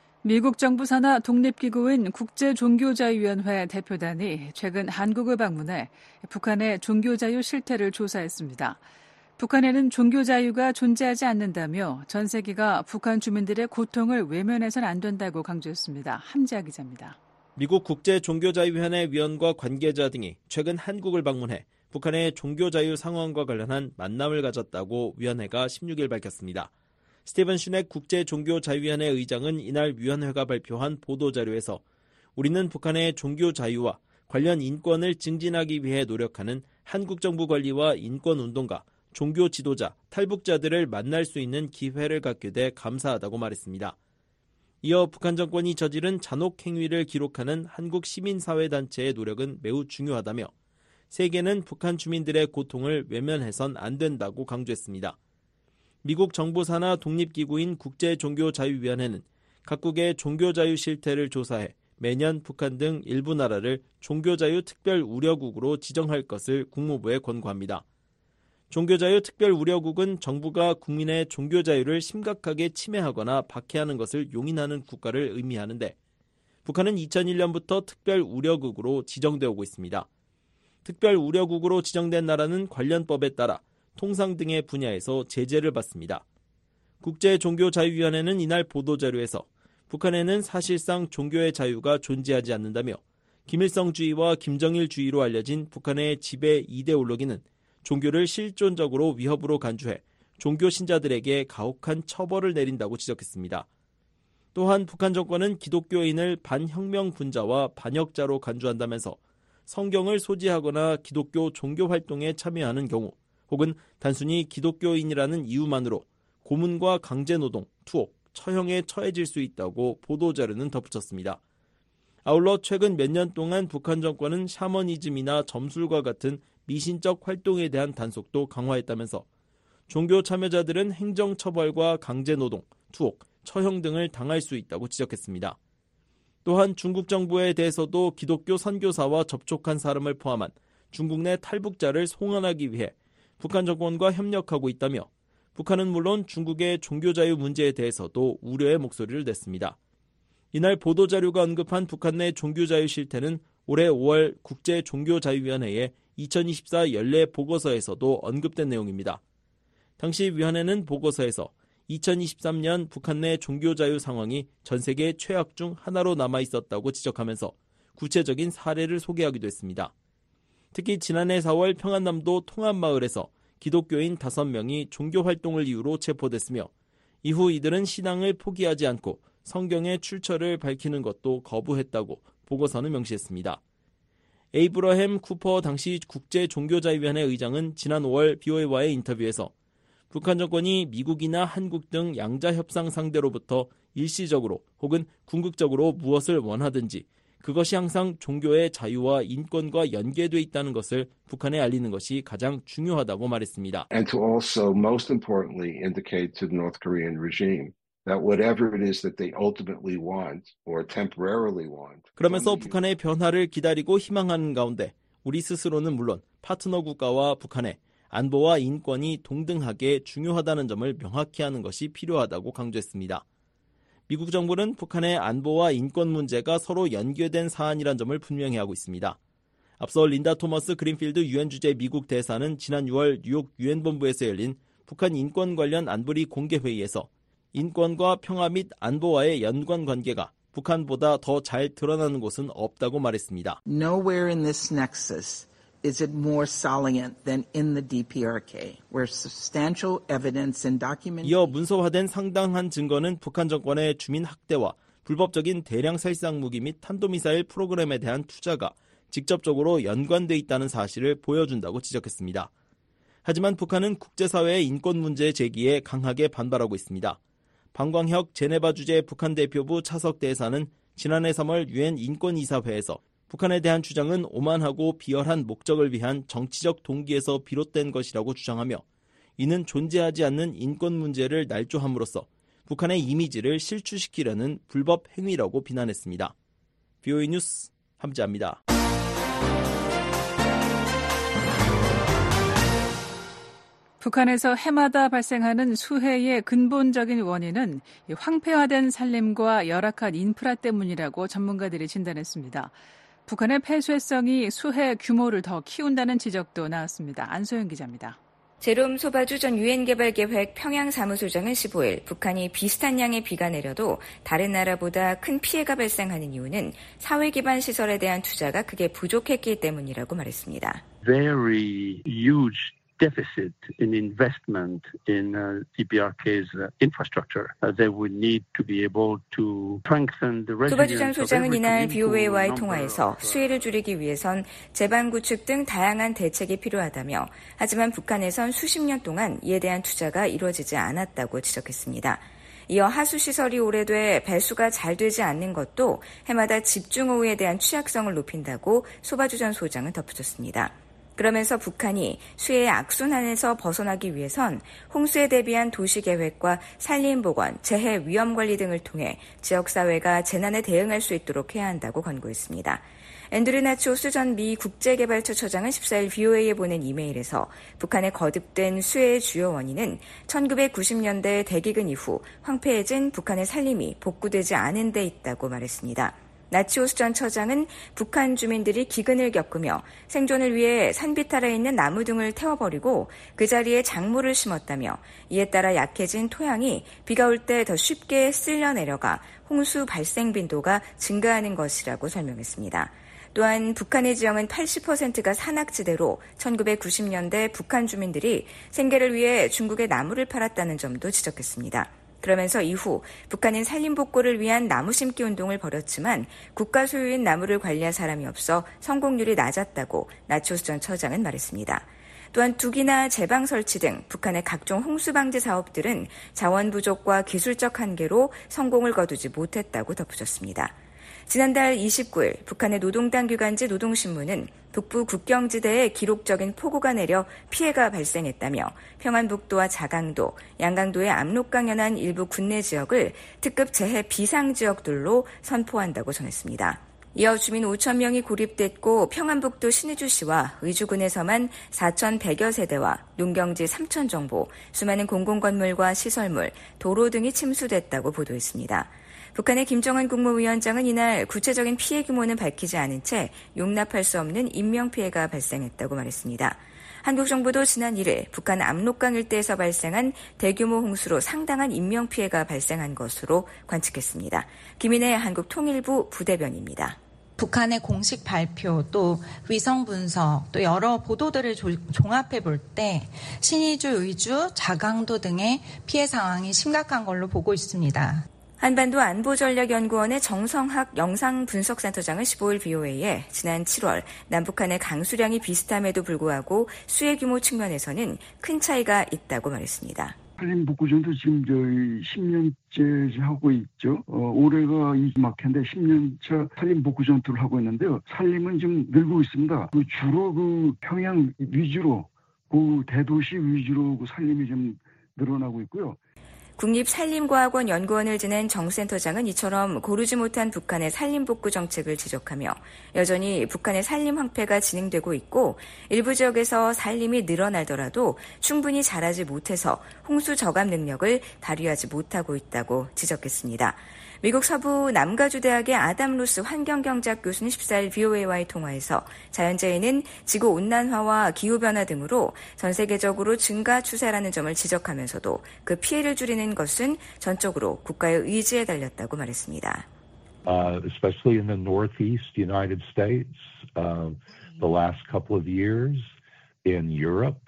[SPEAKER 6] 미국 정부 산하 독립기구인 국제종교자유위원회 대표단이 최근 한국을 방문해 북한의 종교자유 실태를 조사했습니다. 북한에는 종교자유가 존재하지 않는다며 전 세계가 북한 주민들의 고통을 외면해서는 안 된다고 강조했습니다. 함지아 기자입니다.
[SPEAKER 18] 미국 국제종교자유위원회 위원과 관계자 등이 최근 한국을 방문해 북한의 종교자유 상황과 관련한 만남을 가졌다고 위원회가 십육일 밝혔습니다. 스티븐 슈넥 국제종교자유위원회 의장은 이날 위원회가 발표한 보도자료에서 우리는 북한의 종교자유와 관련 인권을 증진하기 위해 노력하는 한국 정부 관리와 인권운동가, 종교 지도자, 탈북자들을 만날 수 있는 기회를 갖게 돼 감사하다고 말했습니다. 이어 북한 정권이 저지른 잔혹 행위를 기록하는 한국 시민사회단체의 노력은 매우 중요하다며 세계는 북한 주민들의 고통을 외면해선 안 된다고 강조했습니다. 미국 정부 산하 독립기구인 국제종교자유위원회는 각국의 종교자유 실태를 조사해 매년 북한 등 일부 나라를 종교자유 특별우려국으로 지정할 것을 국무부에 권고합니다. 종교자유 특별우려국은 정부가 국민의 종교자유를 심각하게 침해하거나 박해하는 것을 용인하는 국가를 의미하는데 북한은 이천일년부터 특별우려국으로 지정되어 오고 있습니다. 특별우려국으로 지정된 나라는 관련 법에 따라 통상 등의 분야에서 제재를 받습니다. 국제종교자유위원회는 이날 보도자료에서 북한에는 사실상 종교의 자유가 존재하지 않는다며 김일성주의와 김정일주의로 알려진 북한의 지배 이데올로기는 종교를 실존적으로 위협으로 간주해 종교 신자들에게 가혹한 처벌을 내린다고 지적했습니다. 또한 북한 정권은 기독교인을 반혁명 분자와 반역자로 간주한다면서 성경을 소지하거나 기독교 종교 활동에 참여하는 경우 혹은 단순히 기독교인이라는 이유만으로 고문과 강제노동, 투옥, 처형에 처해질 수 있다고 보도자료는 덧붙였습니다. 아울러 최근 몇 년 동안 북한 정권은 샤머니즘이나 점술과 같은 미신적 활동에 대한 단속도 강화했다면서 종교 참여자들은 행정처벌과 강제노동, 투옥, 처형 등을 당할 수 있다고 지적했습니다. 또한 중국 정부에 대해서도 기독교 선교사와 접촉한 사람을 포함한 중국 내 탈북자를 송환하기 위해 북한 정권과 협력하고 있다며 북한은 물론 중국의 종교자유 문제에 대해서도 우려의 목소리를 냈습니다. 이날 보도자료가 언급한 북한 내 종교자유 실태는 올해 오월 국제종교자유위원회의 이천이십사 연례 보고서에서도 언급된 내용입니다. 당시 위원회는 보고서에서 이천이십삼 년 북한 내 종교자유 상황이 전 세계 최악 중 하나로 남아있었다고 지적하면서 구체적인 사례를 소개하기도 했습니다. 특히 지난해 사월 평안남도 통합마을에서 기독교인 다섯 명이 종교활동을 이유로 체포됐으며 이후 이들은 신앙을 포기하지 않고 성경의 출처를 밝히는 것도 거부했다고 보고서는 명시했습니다. 에이브러햄 쿠퍼 당시 국제종교자유위원회 의장은 지난 오월 비오에이와의 인터뷰에서 북한 정권이 미국이나 한국 등 양자 협상 상대로부터 일시적으로 혹은 궁극적으로 무엇을 원하든지 그것이 항상 종교의 자유와 인권과 연계돼 있다는 것을 북한에 알리는 것이 가장 중요하다고 말했습니다.
[SPEAKER 19] And to also, most importantly, indicate to the North Korean regime that whatever it is that they ultimately want or temporarily want.
[SPEAKER 18] 그러면서 북한의 변화를 기다리고 희망하는 가운데 우리 스스로는 물론 파트너 국가와 북한의 안보와 인권이 동등하게 중요하다는 점을 명확히 하는 것이 필요하다고 강조했습니다. 미국 정부는 북한의 안보와 인권 문제가 서로 연계된 사안이란 점을 분명히 하고 있습니다. 앞서 린다 토머스 그린필드 유엔 주재 미국 대사는 지난 유월 뉴욕 유엔 본부에서 열린 북한 인권 관련 안보리 공개 회의에서 인권과 평화 및 안보와의 연관 관계가 북한보다 더 잘 드러나는 곳은 없다고 말했습니다.
[SPEAKER 20] Nowhere in this nexus is it more salient than in the 디피아르케이, where substantial evidence and documentation.
[SPEAKER 18] 이어 문서화된 상당한 증거는 북한 정권의 주민 학대와 불법적인 대량 살상 무기 및 탄도미사일 프로그램에 대한 투자가 직접적으로 연관돼 있다는 사실을 보여준다고 지적했습니다. 하지만 북한은 국제사회의 인권 문제 제기에 강하게 반발하고 있습니다. 방광혁 제네바 주재 북한 대표부 차석 대사는 지난해 삼월 유엔 인권이사회에서 북한에 대한 주장은 오만하고 비열한 목적을 위한 정치적 동기에서 비롯된 것이라고 주장하며 이는 존재하지 않는 인권 문제를 날조함으로써 북한의 이미지를 실추시키려는 불법 행위라고 비난했습니다. 비오에이 뉴스 함지아입니다.
[SPEAKER 6] 북한에서 해마다 발생하는 수해의 근본적인 원인은 황폐화된 산림과 열악한 인프라 때문이라고 전문가들이 진단했습니다. 북한의 폐쇄성이 수해 규모를 더 키운다는 지적도 나왔습니다. 안소영 기자입니다.
[SPEAKER 15] 제롬 소바주 전 유엔개발계획 평양사무소장은 십오일 북한이 비슷한 양의 비가 내려도 다른 나라보다 큰 피해가 발생하는 이유는 사회 기반 시설에 대한 투자가 크게 부족했기 때문이라고 말했습니다.
[SPEAKER 14] Very huge deficit in investment in uh, 디피아르케이's uh, infrastructure. Uh, they would need to be able to strengthen the resilience.
[SPEAKER 15] 소바주장 소장은 이날 비오에이와의 통화에서 수해를 줄이기 위해선 재반 구축 등 다양한 대책이 필요하다며 하지만 북한에선 수십 년 동안 이에 대한 투자가 이루어지지 않았다고 지적했습니다. 이어 하수시설이 오래돼 배수가 잘 되지 않는 것도 해마다 집중호우에 대한 취약성을 높인다고 소바주장 소장은 덧붙였습니다. 그러면서 북한이 수해의 악순환에서 벗어나기 위해선 홍수에 대비한 도시계획과 산림보건, 재해 위험관리 등을 통해 지역사회가 재난에 대응할 수 있도록 해야 한다고 권고했습니다. 앤드류 나치오스 전 미 국제개발처 처장은 십사일 비오에이에 보낸 이메일에서 북한의 거듭된 수해의 주요 원인은 천구백구십 년대 대기근 이후 황폐해진 북한의 산림이 복구되지 않은 데 있다고 말했습니다. 나치오스 전 처장은 북한 주민들이 기근을 겪으며 생존을 위해 산비탈에 있는 나무 등을 태워버리고 그 자리에 작물을 심었다며 이에 따라 약해진 토양이 비가 올 때 더 쉽게 쓸려 내려가 홍수 발생 빈도가 증가하는 것이라고 설명했습니다. 또한 북한의 지형은 팔십 퍼센트가 산악지대로 천구백구십 년대 북한 주민들이 생계를 위해 중국에 나무를 팔았다는 점도 지적했습니다. 그러면서 이후 북한은 산림복구를 위한 나무 심기 운동을 벌였지만 국가 소유인 나무를 관리할 사람이 없어 성공률이 낮았다고 나초수 처장은 말했습니다. 또한 둑이나 제방 설치 등 북한의 각종 홍수 방지 사업들은 자원 부족과 기술적 한계로 성공을 거두지 못했다고 덧붙였습니다. 지난달 이십구일 북한의 노동당 기관지 노동신문은 북부 국경지대에 기록적인 폭우가 내려 피해가 발생했다며 평안북도와 자강도, 양강도의 압록강 연안 일부 군내 지역을 특급 재해 비상지역들로 선포한다고 전했습니다. 이어 주민 오천 명이 고립됐고 평안북도 신의주시와 의주군에서만 사천백여 세대와 농경지 삼천 정보, 수많은 공공건물과 시설물, 도로 등이 침수됐다고 보도했습니다. 북한의 김정은 국무위원장은 이날 구체적인 피해 규모는 밝히지 않은 채 용납할 수 없는 인명피해가 발생했다고 말했습니다. 한국 정부도 지난 일일 북한 압록강 일대에서 발생한 대규모 홍수로 상당한 인명피해가 발생한 것으로 관측했습니다. 김인혜 한국통일부 부대변입니다.
[SPEAKER 21] 북한의 공식 발표 또 위성 분석 또 여러 보도들을 조, 종합해 볼 때 신의주, 의주, 자강도 등의 피해 상황이 심각한 걸로 보고 있습니다.
[SPEAKER 15] 한반도 안보전략연구원의 정성학 영상분석센터장은 십오일 비오에이에 지난 칠월 남북한의 강수량이 비슷함에도 불구하고 수해 규모 측면에서는 큰 차이가 있다고 말했습니다.
[SPEAKER 22] 산림복구전도 지금 저희 십 년째 하고 있죠. 어, 올해가 이막해인데 십 년차 산림복구전투를 하고 있는데요. 산림은 지금 늘고 있습니다. 그 주로 그 평양 위주로, 그 대도시 위주로 그 산림이 좀 늘어나고 있고요.
[SPEAKER 15] 국립산림과학원 연구원을 지낸 정 센터장은 이처럼 고르지 못한 북한의 산림복구 정책을 지적하며 여전히 북한의 산림 황폐가 진행되고 있고 일부 지역에서 산림이 늘어나더라도 충분히 자라지 못해서 홍수 저감 능력을 발휘하지 못하고 있다고 지적했습니다. 미국 서부 남가주 대학의 아담 로스 환경경제학 교수는 십사일 비오에이와의 통화에서 자연재해는 지구온난화와 기후변화 등으로 전 세계적으로 증가 추세라는 점을 지적하면서도 그 피해를 줄이는 것은 전적으로 국가의 의지에 달렸다고 말했습니다.
[SPEAKER 23] Uh, especially in the northeast United States, uh, the last couple of years in Europe.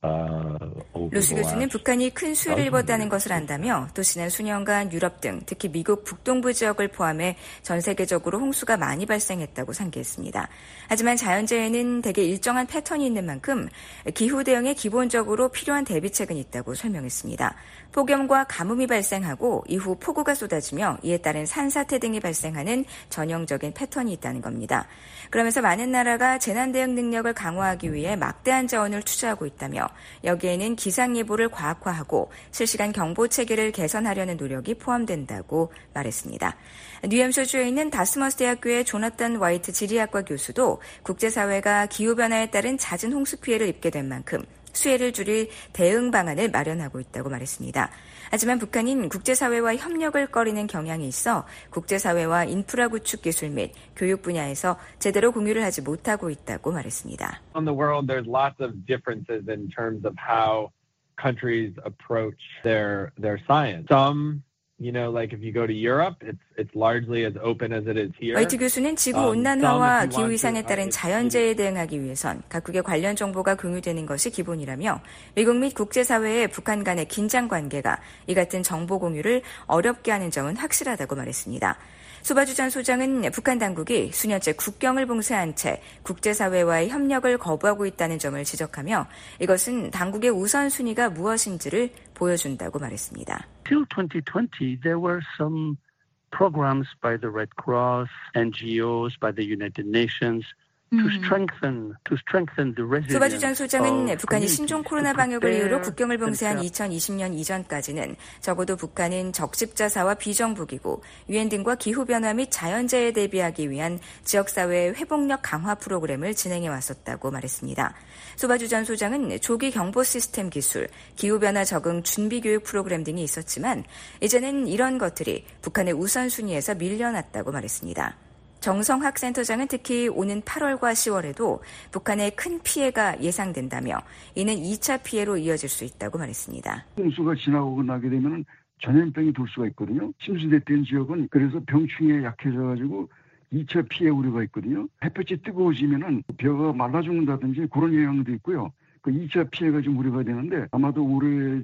[SPEAKER 15] 루스 교수는 북한이 큰 수혜를 입었다는 것을 안다며 또 지난 수년간 유럽 등 특히 미국 북동부 지역을 포함해 전 세계적으로 홍수가 많이 발생했다고 상기했습니다. 하지만 자연재해는 대개 일정한 패턴이 있는 만큼 기후 대응에 기본적으로 필요한 대비책은 있다고 설명했습니다. 폭염과 가뭄이 발생하고 이후 폭우가 쏟아지며 이에 따른 산사태 등이 발생하는 전형적인 패턴이 있다는 겁니다. 그러면서 많은 나라가 재난 대응 능력을 강화하기 위해 막대한 자원을 투자하고 있다며 여기에는 기상예보를 과학화하고 실시간 경보 체계를 개선하려는 노력이 포함된다고 말했습니다. 뉴햄셔주에 있는 다스머스 대학교의 조나탄 화이트 지리학과 교수도 국제사회가 기후변화에 따른 잦은 홍수 피해를 입게 된 만큼 수혜를 줄일 대응 방안을 마련하고 있다고 말했습니다. 하지만 북한은 국제사회와 협력을 꺼리는 경향이 있어 국제사회와 인프라 구축 기술 및 교육 분야에서 제대로 공유를 하지 못하고 있다고 말했습니다.
[SPEAKER 24] On the world, there's lots of differences in terms of how countries approach their their science. Some You know, like if you go to Europe, it's it's largely as open as it is here.
[SPEAKER 15] 화이트 교수는 지구 온난화와 기후 이상에 따른 자연재해에 대응하기 위해선 각국의 관련 정보가 공유되는 것이 기본이라며 미국 및 국제사회의 북한 간의 긴장 관계가 이 같은 정보 공유를 어렵게 하는 점은 확실하다고 말했습니다. 수바주 전 소장은 북한 당국이 수년째 국경을 봉쇄한 채 국제사회와의 협력을 거부하고 있다는 점을 지적하며 이것은 당국의 우선순위가 무엇인지를 보여준다고 말했습니다.
[SPEAKER 14] Till twenty twenty, there were some programs by the Red Cross, N G Os, by the United Nations to strengthen, to strengthen the resilience.
[SPEAKER 15] 수바주 전 소장은 북한이 신종 코로나 방역을 이유로 국경을 봉쇄한 이천이십 년 이전까지는 적어도 북한은 적십자사와 비정부기구, 유엔 등과 기후변화 및 자연재해에 대비하기 위한 지역사회의 회복력 강화 프로그램을 진행해 왔었다고 말했습니다. 수바주 전 소장은 조기 경보 시스템 기술, 기후변화 적응 준비교육 프로그램 등이 있었지만 이제는 이런 것들이 북한의 우선순위에서 밀려났다고 말했습니다. 정성학 센터장은 특히 오는 팔월과 시월에도 북한에 큰 피해가 예상된다며 이는 이 차 피해로 이어질 수 있다고 말했습니다.
[SPEAKER 22] 홍수가 지나고 나게 되면 전염병이 돌 수가 있거든요. 침수됐던 지역은 그래서 병충해에 약해져가지고 이 차 피해 우려가 있거든요. 햇볕이 뜨거워지면은 벼가 말라 죽는다든지 그런 영향도 있고요. 그 이 차 피해가 좀 우려가 되는데 아마도 올해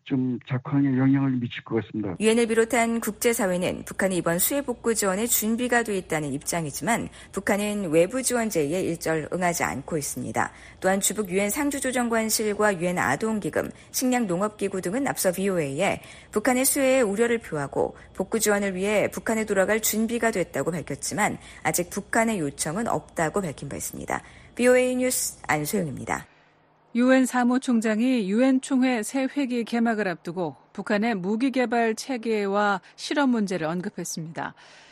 [SPEAKER 22] 좀 작황에 영향을 미칠 것 같습니다.
[SPEAKER 15] 유엔을 비롯한 국제사회는 북한이 이번 수해 복구 지원에 준비가 돼 있다는 입장이지만 북한은 외부 지원 제의에 일절 응하지 않고 있습니다. 또한 주북 유엔 상주조정관실과 유엔 아동기금, 식량농업기구 등은 앞서 브이오에이에 북한의 수해에 우려를 표하고 복구 지원을 위해 북한에 돌아갈 준비가 됐다고 밝혔지만 아직 북한의 요청은 없다고 밝힌 바 있습니다. 브이오에이 뉴스 안소영입니다.
[SPEAKER 6] 유엔 사무총장이 유엔 총회 새 회기 개막을 앞두고 북한의 무기 개발 체계와 실험 문제를 언급했습니다.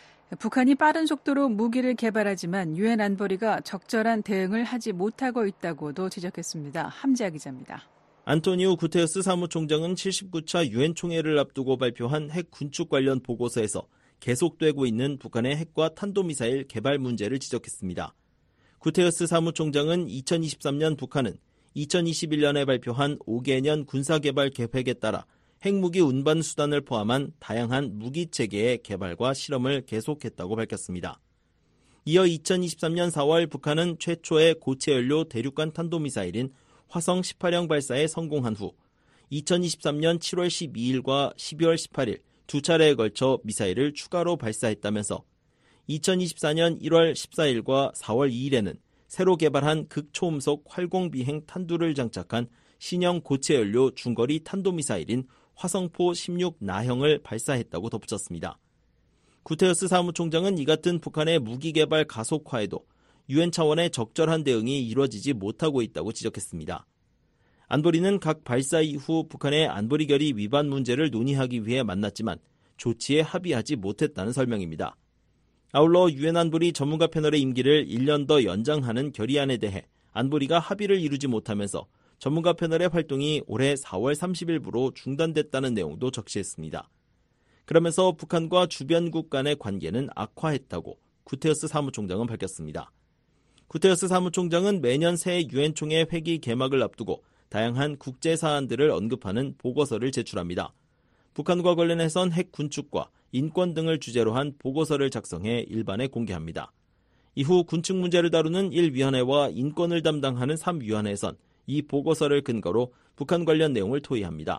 [SPEAKER 6] 북한이 빠른 속도로 무기를 개발하지만 유엔 안보리가 적절한 대응을 하지 못하고 있다고도 지적했습니다. 함지아 기자입니다.
[SPEAKER 18] 안토니오 구테르스 사무총장은 칠십구 차 유엔 총회를 앞두고 발표한 핵 군축 관련 보고서에서 계속되고 있는 북한의 핵과 탄도미사일 개발 문제를 지적했습니다. 구테르스 사무총장은 이천이십삼 년 북한은 이천이십일 년에 발표한 오 개년 군사개발 계획에 따라 핵무기 운반 수단을 포함한 다양한 무기체계의 개발과 실험을 계속했다고 밝혔습니다. 이어 이천이십삼 년 사월 북한은 최초의 고체연료 대륙간 탄도미사일인 화성 십팔형 발사에 성공한 후 이천이십삼 년 칠월 십이일과 십이월 십팔일 두 차례에 걸쳐 미사일을 추가로 발사했다면서 이천이십사 년 일월 십사일과 사월 이일에는 새로 개발한 극초음속 활공비행 탄두를 장착한 신형 고체연료 중거리 탄도미사일인 화성포 십육 나형을 발사했다고 덧붙였습니다. 구테르스 사무총장은 이 같은 북한의 무기개발 가속화에도 유엔 차원의 적절한 대응이 이루어지지 못하고 있다고 지적했습니다. 안보리는 각 발사 이후 북한의 안보리 결의 위반 문제를 논의하기 위해 만났지만 조치에 합의하지 못했다는 설명입니다. 아울러 유엔 안보리 전문가 패널의 임기를 일 년 더 연장하는 결의안에 대해 안보리가 합의를 이루지 못하면서 전문가 패널의 활동이 올해 사월 삼십일부로 중단됐다는 내용도 적시했습니다. 그러면서 북한과 주변국 간의 관계는 악화했다고 구테르스 사무총장은 밝혔습니다. 구테르스 사무총장은 매년 새해 유엔 총회 회기 개막을 앞두고 다양한 국제 사안들을 언급하는 보고서를 제출합니다. 북한과 관련해선 핵 군축과 인권 등을 주제로 한 보고서를 작성해 일반에 공개합니다. 이후 군축 문제를 다루는 일 위원회와 인권을 담당하는 삼 위원회에선 이 보고서를 근거로 북한 관련 내용을 토의합니다.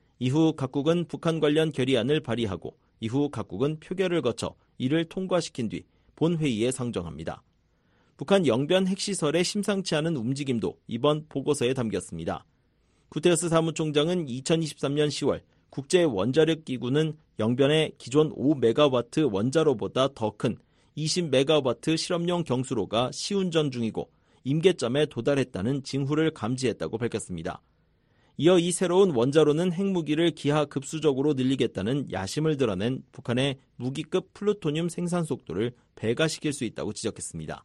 [SPEAKER 18] 이후 각국은 북한 관련 결의안을 발의하고 이후 각국은 표결을 거쳐 이를 통과시킨 뒤 본회의에 상정합니다. 북한 영변 핵시설의 심상치 않은 움직임도 이번 보고서에 담겼습니다. 구테르스 사무총장은 이천이십삼 년 시월 국제원자력기구는 영변의 기존 오 메가와트 원자로보다 더 큰 이십 메가와트 실험용 경수로가 시운전 중이고 임계점에 도달했다는 징후를 감지했다고 밝혔습니다. 이어 이 새로운 원자로는 핵무기를 기하급수적으로 늘리겠다는 야심을 드러낸 북한의 무기급 플루토늄 생산 속도를 배가시킬 수 있다고 지적했습니다.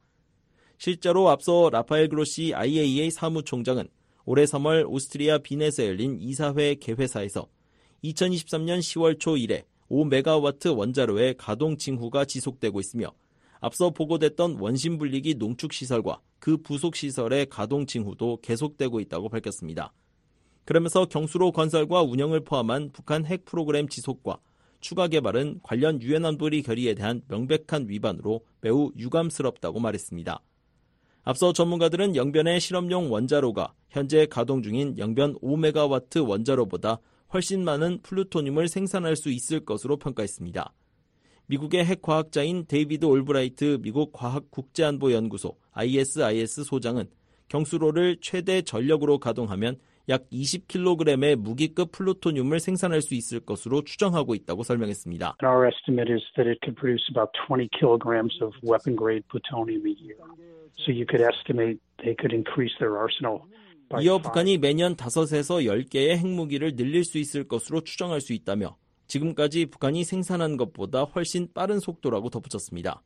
[SPEAKER 18] 실제로 앞서 라파엘 그로시 아이에이이에이 사무총장은 올해 삼월 오스트리아 빈에서 열린 이사회 개회사에서 이천이십삼 년 시월 초 이래 오 메가와트 원자로의 가동 징후가 지속되고 있으며 앞서 보고됐던 원심분리기 농축시설과 그 부속시설의 가동 징후도 계속되고 있다고 밝혔습니다. 그러면서 경수로 건설과 운영을 포함한 북한 핵 프로그램 지속과 추가 개발은 관련 유엔 안보리 결의에 대한 명백한 위반으로 매우 유감스럽다고 말했습니다. 앞서 전문가들은 영변의 실험용 원자로가 현재 가동 중인 영변 오 메가와트 원자로보다 훨씬 많은 플루토늄을 생산할 수 있을 것으로 평가했습니다. 미국의 핵과학자인 데이비드 올브라이트 미국 과학국제안보연구소 아이에스아이에스 소장은 경수로를 최대 전력으로 가동하면 약 이십 킬로그램의 무기급 플루토늄을 생산할 수 있을 것으로 추정하고 있다고 설명했습니다.
[SPEAKER 1] Our estimate is that it could produce about twenty kilograms of weapon-grade plutonium a year. So you could estimate they could increase their arsenal.
[SPEAKER 18] 이어 북한이 매년 다섯에서 열 개의 핵무기를 늘릴 수 있을 것으로 추정할 수 있다며 지금까지 북한이 생산한 것보다 훨씬 빠른 속도라고 덧붙였습니다.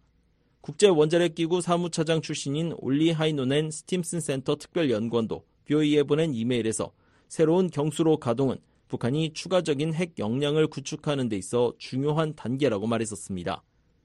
[SPEAKER 18] 국제원자력기구 사무차장 출신인 올리 하이노넨 스팀슨 센터 특별연구원도 브이오에이에 보낸 이메일에서 새로운 경수로 가동은 북한이 추가적인 핵 역량을 구축하는 데 있어 중요한 단계라고 말했었습니다.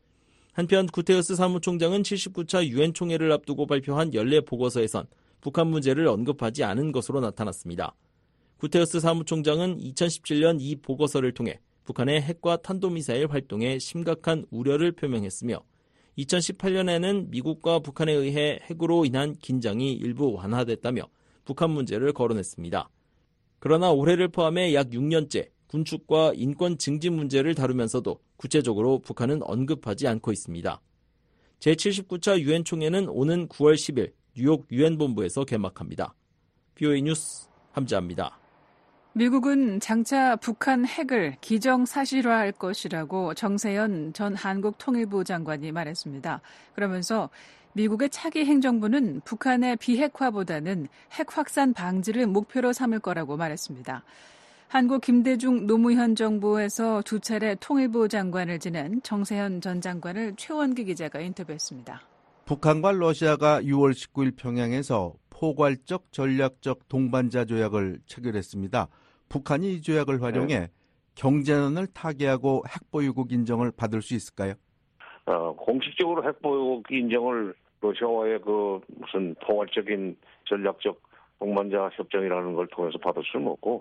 [SPEAKER 18] 한편 구테르스 사무총장은 칠십구 차 유엔 총회를 앞두고 발표한 연례 보고서에선 북한 문제를 언급하지 않은 것으로 나타났습니다. 구테르스 사무총장은 이천십칠 년 이 보고서를 통해 북한의 핵과 탄도미사일 활동에 심각한 우려를 표명했으며 이천십팔 년에는 미국과 북한에 의해 핵으로 인한 긴장이 일부 완화됐다며 북한 문제를 거론했습니다. 그러나 올해를 포함해 약 육 년째 군축과 인권 증진 문제를 다루면서도 구체적으로 북한은 언급하지 않고 있습니다. 제칠십구 차 유엔 총회는 오는 구월 십일 뉴욕 유엔 본부에서 개막합니다. 비오에이 뉴스 함지아입니다.
[SPEAKER 6] 미국은 장차 북한 핵을 기정사실화할 것이라고 정세현 전 한국통일부 장관이 말했습니다. 그러면서 미국의 차기 행정부는 북한의 비핵화보다는 핵 확산 방지를 목표로 삼을 거라고 말했습니다. 한국 김대중 노무현 정부에서 두 차례 통일부 장관을 지낸 정세현 전 장관을 최원기 기자가 인터뷰했습니다.
[SPEAKER 2] 북한과 러시아가 유월 십구일 평양에서 포괄적 전략적 동반자 조약을 체결했습니다. 북한이 이 조약을 활용해 네. 경제난을 타개하고 핵보유국 인정을 받을 수 있을까요?
[SPEAKER 3] 어, 공식적으로 핵보유국 인정을 러시아와의 그 무슨 포괄적인 전략적 동반자 협정이라는 걸 통해서 받을 수는 없고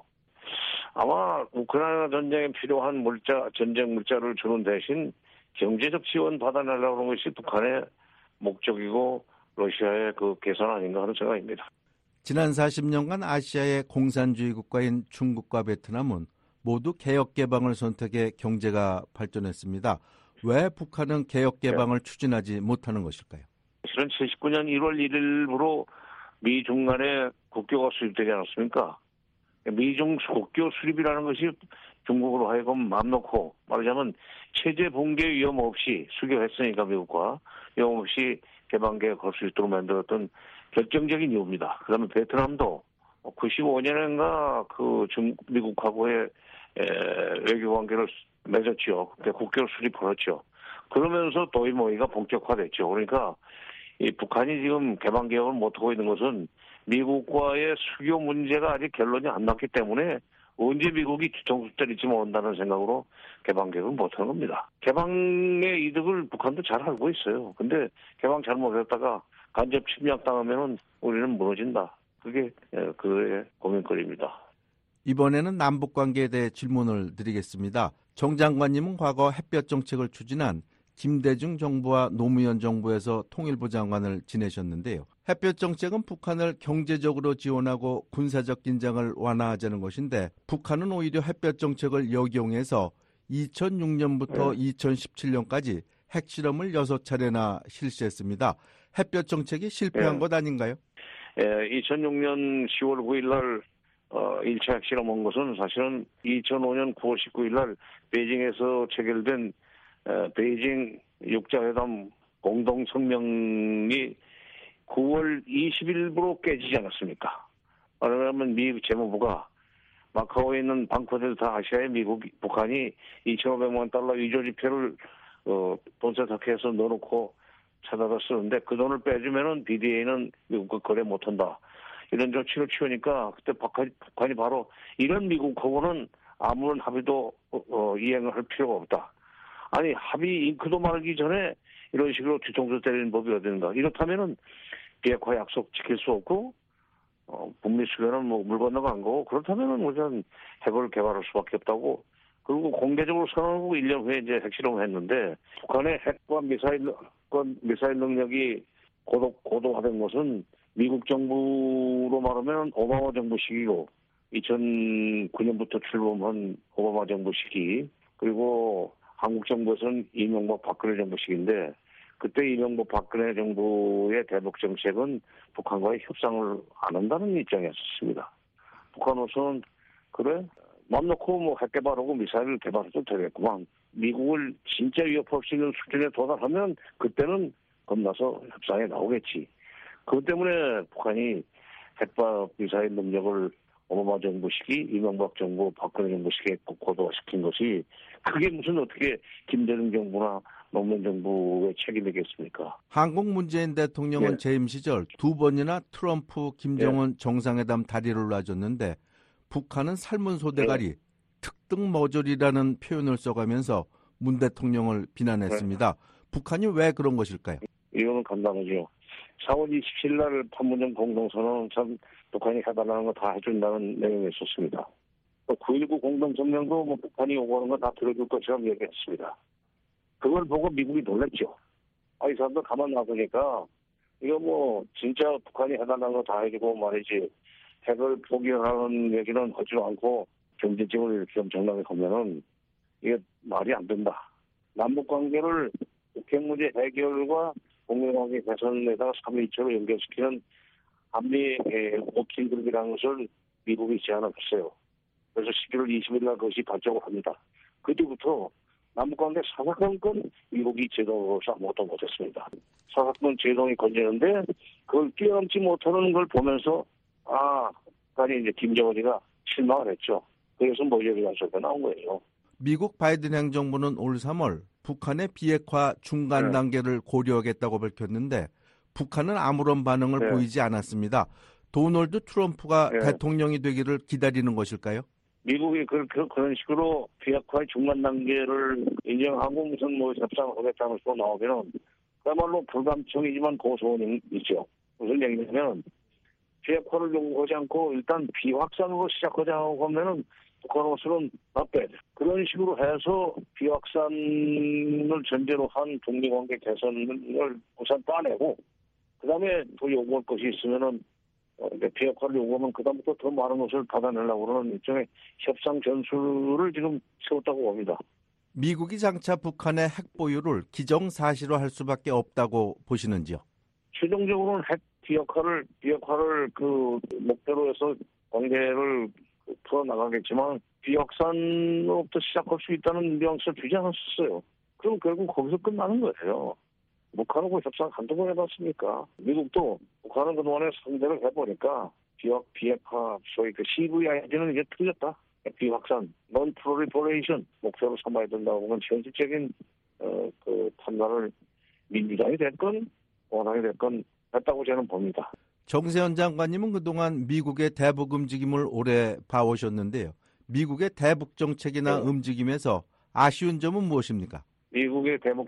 [SPEAKER 3] 아마 우크라이나 전쟁에 필요한 물자, 전쟁 물자를 주는 대신 경제적 지원 받아내려고 하는 것이 북한의 목적이고 러시아의 그 계산 아닌가 하는 생각입니다.
[SPEAKER 2] 지난 사십 년간 아시아의 공산주의 국가인 중국과 베트남은 모두 개혁 개방을 선택해 경제가 발전했습니다. 왜 북한은 개혁 개방을 네. 추진하지 못하는 것일까요?
[SPEAKER 3] 실은 칠십구 년 일월 일일부로 미중 간에 국교가 수립되지 않았습니까? 미중 국교 수립이라는 것이 중국으로 하여금 맘 놓고 말하자면 체제 붕괴 위험 없이 수교했으니까 미국과 위험 없이 개방 개혁할 수 있도록 만들었던 결정적인 이유입니다. 그다음에 베트남도 구십오 년인가 그 중 미국하고의 에, 외교 관계를 맺었죠. 그때 국교를 수립했죠. 그러면서 도이모이가 본격화됐죠. 그러니까 이 북한이 지금 개방 개혁을 못하고 있는 것은 미국과의 수교 문제가 아직 결론이 안 났기 때문에 언제 미국이 뒤통수 때릴지 모른다는 생각으로 개방 개혁을 못하는 겁니다. 개방의 이득을 북한도 잘 알고 있어요. 근데 개방 잘못했다가 간접 침략당하면은 우리는 무너진다. 그게 그의 고민거리입니다.
[SPEAKER 2] 이번에는 남북관계에 대해 질문을 드리겠습니다. 정 장관님은 과거 햇볕 정책을 추진한 김대중 정부와 노무현 정부에서 통일부 장관을 지내셨는데요. 햇볕 정책은 북한을 경제적으로 지원하고 군사적 긴장을 완화하자는 것인데 북한은 오히려 햇볕 정책을 역이용해서 이천육 년부터 네. 이천십칠 년까지 핵실험을 여섯 차례나 실시했습니다. 햇볕 정책이 실패한 네. 것 아닌가요?
[SPEAKER 3] 예, 이천육 년 시월 구일 날 어, 일 차 핵실험한 것은 사실은 이천오 년 구월 십구일 날 베이징에서 체결된 에, 베이징 육자회담 공동성명이 구월 이십일부로 깨지지 않았습니까? 말하자면 미 재무부가 마카오에 있는 방코델타 아시아에 미국, 북한이 이천오백만 달러 위조 지폐를 어, 돈 세탁해서 넣어놓고 찾아다 쓰는데 그 돈을 빼주면은 비디에이는 미국과 거래 못한다. 이런 조치를 취하니까 그때 북한이 바로 이런 미국하고는 아무런 합의도 어, 이행을 할 필요가 없다. 아니 합의 잉크도 말기 전에 이런 식으로 뒤통수 때리는 법이 어딘가. 이렇다면은 비핵화 약속 지킬 수 없고 어, 북미 수교는 뭐 물 건너간 거고 그렇다면은 우리는 핵을 개발할 수밖에 없다고. 그리고 공개적으로 선언하고 일 년 후에 이제 핵실험을 했는데 북한의 핵과 미사일, 미사일 능력이 고도, 고도화된 것은 미국 정부로 말하면 오바마 정부 시기고 이천구 년부터 출범한 오바마 정부 시기 그리고 한국 정부에서는 이명박 박근혜 정부 시기인데 그때 이명박 박근혜 정부의 대북 정책은 북한과의 협상을 안 한다는 입장이었습니다. 북한으로서는 그래 맘 놓고 뭐 핵 개발하고 미사일을 개발해도 되겠구만. 미국을 진짜 위협할 수 있는 수준에 도달하면 그때는 겁나서 협상에 나오겠지. 그것 때문에 북한이 핵과 미사일 능력을 오바마 정부 시기, 이명박 정부, 박근혜 정부 시기에 고도화시킨 것이 그게 무슨 어떻게 김대중 정부나 노무현 정부의 책임이겠습니까?
[SPEAKER 2] 한국 문재인 대통령은 네. 재임 시절 두 번이나 트럼프, 김정은 네. 정상회담 다리를 놔줬는데 북한은 삶은 소대가리, 네. 특등 머저리라는 표현을 써가면서 문 대통령을 비난했습니다. 네. 북한이 왜 그런 것일까요?
[SPEAKER 3] 이유는 간단하죠. 사월 이십칠일 날 판문점 공동선언은 참 북한이 해달라는 거 다 해준다는 내용이 있었습니다. 또 구일구 공동성명도 뭐 북한이 요구하는 거 다 들어줄 것처럼 얘기했습니다. 그걸 보고 미국이 놀랐죠. 아, 이 사람들 가만 놔두니까 이거 뭐 진짜 북한이 해달라는 거 다 해주고 말이지 핵을 포기하는 얘기는 하지도 않고 경제적으로 이렇게 엄청나게 하면은 이게 말이 안 된다. 남북 관계를 북핵 문제 해결과 공동관계 개선에다가 삼위일체로 연결시키는 한미 워킹 그룹이라는 것을 미국이 제안했어요. 그래서 십일월 이십일 날 그것이 발족을 합니다. 그때부터 남북관계 사사건건 미국이 제도로서 아무것도 못했습니다. 사사건 제동이 건재는데 그걸 뛰어넘지 못하는 걸 보면서 아, 아니 이제 김정은이가 실망을 했죠. 그래서 모의협의 단속에 나온 거예요.
[SPEAKER 2] 미국 바이든 행정부는 올 삼월 북한의 비핵화 중간 단계를 고려하겠다고 밝혔는데 북한은 아무런 반응을
[SPEAKER 3] 네.
[SPEAKER 2] 보이지 않았습니다. 도널드 트럼프가
[SPEAKER 3] 네.
[SPEAKER 2] 대통령이 되기를 기다리는 것일까요?
[SPEAKER 3] 미국이 그, 그, 그런 식으로 비핵화의 중간 단계를 인정하고 무슨 뭐 협상을 하겠다는 식으로 나오면은 그야말로 불감청이지만 고소는 있죠. 무슨 얘기냐면 비핵화를 요구하지 않고 일단 비확산으로 시작하자고 하면은 북한으로서는 나빠야 돼. 그런 식으로 해서 비확산을 전제로 한 북미관계 개선을 우선 따내고 그 다음에 더 요구할 것이 있으면은 비핵화를 요구하면 그 다음부터 더 많은 것을 받아내려고 그러는 일종의 협상 전술을 지금 세웠다고 봅니다.
[SPEAKER 2] 미국이 장차 북한의 핵 보유를 기정사실화할 수밖에 없다고 보시는지요?
[SPEAKER 3] 최종적으로는 핵 비핵화를 비핵화를 그 목표로 해서 관계를 풀어나가겠지만 비확산으로부터 시작할 수 있다는 뉘앙스를 주지 않았었어요. 그럼 결국 거기서 끝나는 거예요. 북한하고 협상 한두 번 해봤습니까? 미국도 북한은 그동안에 상대를 해보니까 비핵, 비핵화, 소위 그 씨브이아이디는 이제 틀렸다. 비확산, non-proliferation 목표로 삼아야 된다고 보면 현실적인 어, 그 판단을 민주당이 됐건 원당이 됐건 했다고 저는 봅니다.
[SPEAKER 2] 정세현 장관님은 그동안 미국의 대북 움직임을 오래 봐오셨는데요. 미국의 대북 정책이나
[SPEAKER 3] 네.
[SPEAKER 2] 움직임에서 아쉬운 점은 무엇입니까?
[SPEAKER 3] 미국의 대북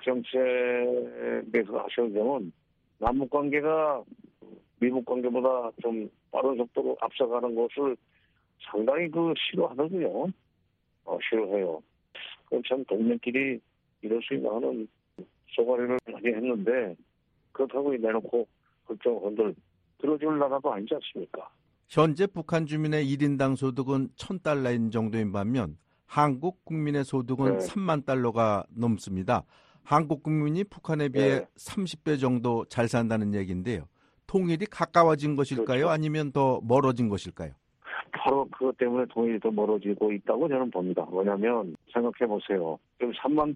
[SPEAKER 3] 정책에서 아쉬운 점은 남북 관계가 미국 관계보다 좀 빠른 속도로 앞서가는 것을 상당히 그 싫어하더군요. 어, 싫어해요. 그럼 참 동맹끼리 이럴 수 있나 하는 소가리를 많이 했는데 그렇다고 내놓고 그쪽 건들 들어줄 나라도 아니지 않습니까?
[SPEAKER 2] 현재 북한 주민의 일 인당 소득은 천 달러인 정도인 반면 한국 국민의 소득은
[SPEAKER 3] 네.
[SPEAKER 2] 삼만 달러가 넘습니다. 한국 국민이 북한에 비해
[SPEAKER 3] 네.
[SPEAKER 2] 삼십 배 정도 잘 산다는 얘기인데요. 통일이 가까워진 것일까요?
[SPEAKER 3] 그렇죠.
[SPEAKER 2] 아니면 더 멀어진 것일까요?
[SPEAKER 3] 바로 그것 때문에 통일이 더 멀어지고 있다고 저는 봅니다. 왜냐하면 생각해 보세요. 지금 삼만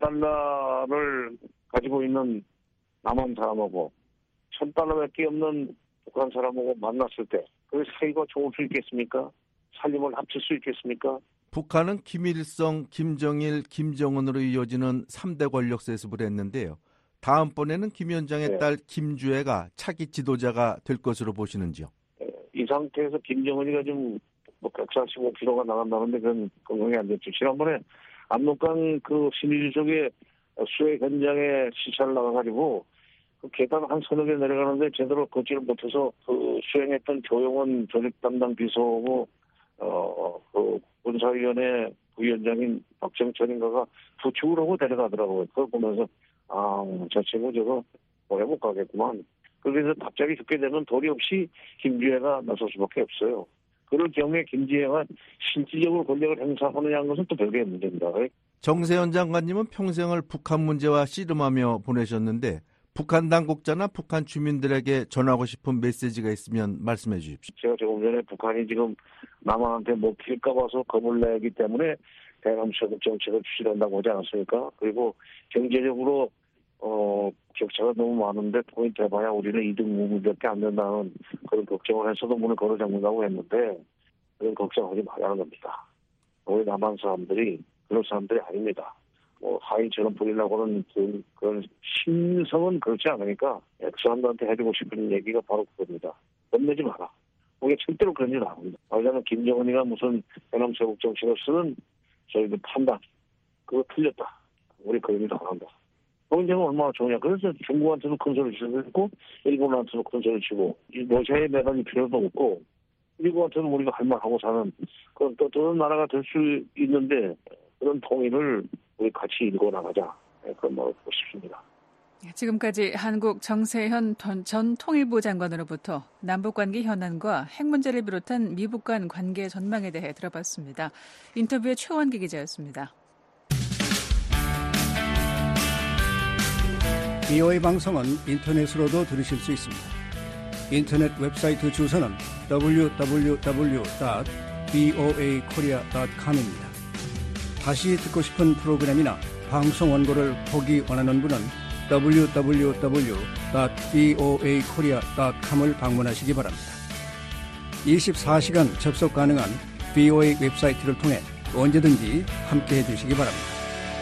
[SPEAKER 3] 달러를 가지고 있는 남한 사람하고 천 달러밖에 없는 북한 사람하고 만났을 때 그 사이가 좋을 수 있겠습니까? 살림을 합칠 수 있겠습니까?
[SPEAKER 2] 북한은 김일성, 김정일, 김정은으로 이어지는 삼 대 권력 세습을 했는데요. 다음번에는 김 위원장의
[SPEAKER 3] 네.
[SPEAKER 2] 딸 김주애가 차기 지도자가 될 것으로 보시는지요?
[SPEAKER 3] 이 상태에서 김정은이가 좀 뭐 백사십오 킬로가 나간다는데 그건 건강이 안 됐죠. 지난번에 압록강 그 신의주 쪽에 수해 현장에 시찰을 나가가지고 그 계단 한 서너 개 내려가는데 제대로 걷지를 못해서 그 수행했던 조영원 조직 담당 비서하고 어, 그 군사위원회 부위원장인 박정철인가가 부축을 하고 데려가더라고요. 그걸 보면서 아, 저 친구 저거 오래 못 가겠구만. 그래서 갑자기 죽게 되면 도리 없이 김주애가 나설 수밖에 없어요. 그럴 경우에 김주애가 실질적으로 권력을 행사하느냐는 것은 또 별개의 문제입니다.
[SPEAKER 2] 정세현 장관님은 평생을 북한 문제와 씨름하며 보내셨는데 북한 당국자나 북한 주민들에게 전하고 싶은 메시지가 있으면 말씀해 주십시오.
[SPEAKER 3] 제가 조금 전에 북한이 지금 남한한테 먹힐까 봐서 겁을 내기 때문에 대남소득 정책을 추진한다고 하지 않았습니까? 그리고 경제적으로 어, 격차가 너무 많은데 돈이 돼봐야 우리는 이득 무분밖에 안 된다는 그런 걱정을 해서도 문을 걸어 잠근다고 했는데 그런 걱정하지 말라는 겁니다. 우리 남한 사람들이 그런 사람들이 아닙니다. 뭐 하인처럼 부리려고 하는 그, 그런 심성은 그렇지 않으니까 그 사람들한테 해주고 싶은 얘기가 바로 그겁니다. 겁내지 마라. 우리가 절대로 그런 일 안 합니다. 왜냐하면 김정은이가 무슨 대남세국 정책을 쓰는 저희 그 판단 그거 틀렸다. 우리 그런 일 안 한다. 그건 얼마나 좋으냐. 그래서 중국한테도 큰 소리 치고 일본한테도 큰 소리 치고 러시아에 매달릴 필요도 없고 미국한테도 우리가 할 말하고 사는 그런 또 다른 나라가 될 수 있는데 그런 통일을 우리 같이 이루어 나가자. 그런 말을 하고 싶습니다.
[SPEAKER 6] 지금까지 한국 정세현 전 통일부 장관으로부터 남북관계 현안과 핵 문제를 비롯한 미북 간 관계 전망에 대해 들어봤습니다. 인터뷰의 최원기 기자였습니다.
[SPEAKER 4] 비오에이 방송은 인터넷으로도 들으실 수 있습니다. 인터넷 웹사이트 주소는 더블유 더블유 더블유 닷 비오에이 코리아 닷 컴입니다. 다시 듣고 싶은 프로그램이나 방송 원고를 보기 원하는 분은 더블유 더블유 더블유 닷 비오에이 코리아 닷 컴을 방문하시기 바랍니다. 이십사 시간 접속 가능한 비오에이 웹사이트를 통해 언제든지 함께해 주시기 바랍니다.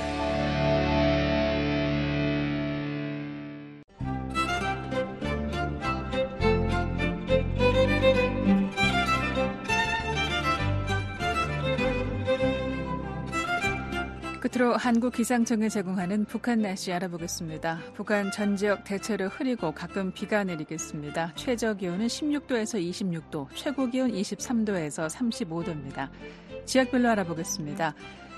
[SPEAKER 6] 끝으로 한국기상청이 제공하는 북한 날씨 알아보겠습니다. 북한 전 지역 대체로 흐리고 가끔 비가 내리겠습니다. 최저 기온은 십육 도에서 이십육 도, 최고 기온 이십삼 도에서 삼십오 도입니다. 지역별로 알아보겠습니다.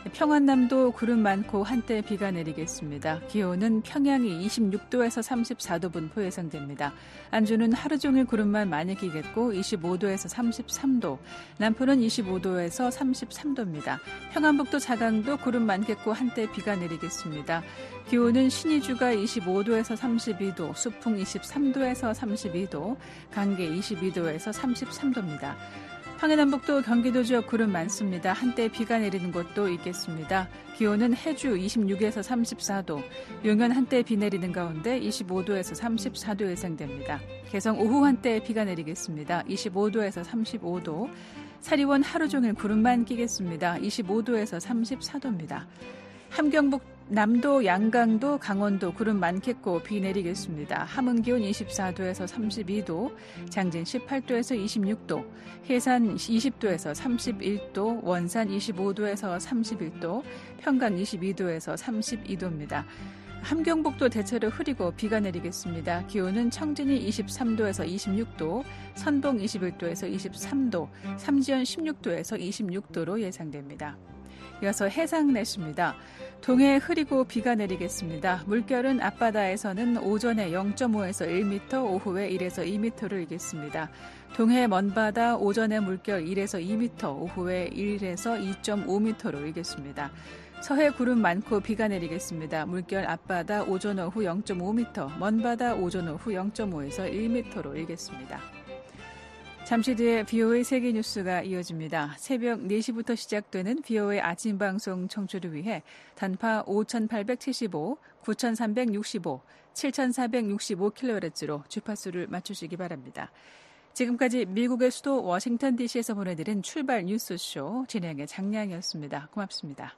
[SPEAKER 6] 평안남도 구름 많고 한때 비가 내리겠습니다. 기온은 평양이 이십육 도에서 삼십사 도 분포 예상됩니다. 안주는 하루 종일 구름만 많이 끼겠고 이십오 도에서 삼십삼 도, 남포는 이십오 도에서 삼십삼 도입니다. 평안북도 자강도 구름 많겠고 한때 비가 내리겠습니다. 기온은 신의주가 이십오 도에서 삼십이 도, 수풍 이십삼 도에서 삼십이 도, 강계 이십이 도에서 삼십삼 도입니다. 황해남북도 경기도 지역 구름 많습니다. 한때 비가 내리는 곳도 있겠습니다. 기온은 해주 이십육에서 삼십사 도, 용현 한때 비 내리는 가운데 이십오 도에서 삼십사 도 예상됩니다. 개성 오후 한때 비가 내리겠습니다. 이십오 도에서 삼십오 도, 사리원 하루 종일 구름만 끼겠습니다. 이십오 도에서 삼십사 도입니다. 함경북 남도, 양강도, 강원도 구름 많겠고 비 내리겠습니다. 함흥 기온 이십사 도에서 삼십이 도, 장진 십팔 도에서 이십육 도, 해산 이십 도에서 삼십일 도, 원산 이십오 도에서 삼십일 도, 평강 이십이 도에서 삼십이 도입니다. 함경북도 대체로 흐리고 비가 내리겠습니다. 기온은 청진이 이십삼 도에서 이십육 도, 선봉 이십일 도에서 이십삼 도, 삼지연 십육 도에서 이십육 도로 예상됩니다. 이어서 해상 날씨입니다. 동해 흐리고 비가 내리겠습니다. 물결은 앞바다에서는 오전에 영 점 오에서 일 미터, 오후에 일에서 이 미터를 일겠습니다. 동해 먼바다 오전에 물결 일에서 이 미터, 오후에 일에서 이 점 오 미터로 일겠습니다. 서해 구름 많고 비가 내리겠습니다. 물결 앞바다 오전 오후 영 점 오 미터, 먼바다 오전 오후 영 점 오에서 일 미터로 일겠습니다. 잠시 뒤에 비오에이 세계뉴스가 이어집니다. 새벽 네 시부터 시작되는 비오에이 아침 방송 청취를 위해 단파 오천팔백칠십오, 구천삼백육십오, 칠천사백육십오 킬로헤르츠로 주파수를 맞추시기 바랍니다. 지금까지 미국의 수도 워싱턴 디씨에서 보내드린 출발 뉴스쇼 진행의 장량이었습니다. 고맙습니다.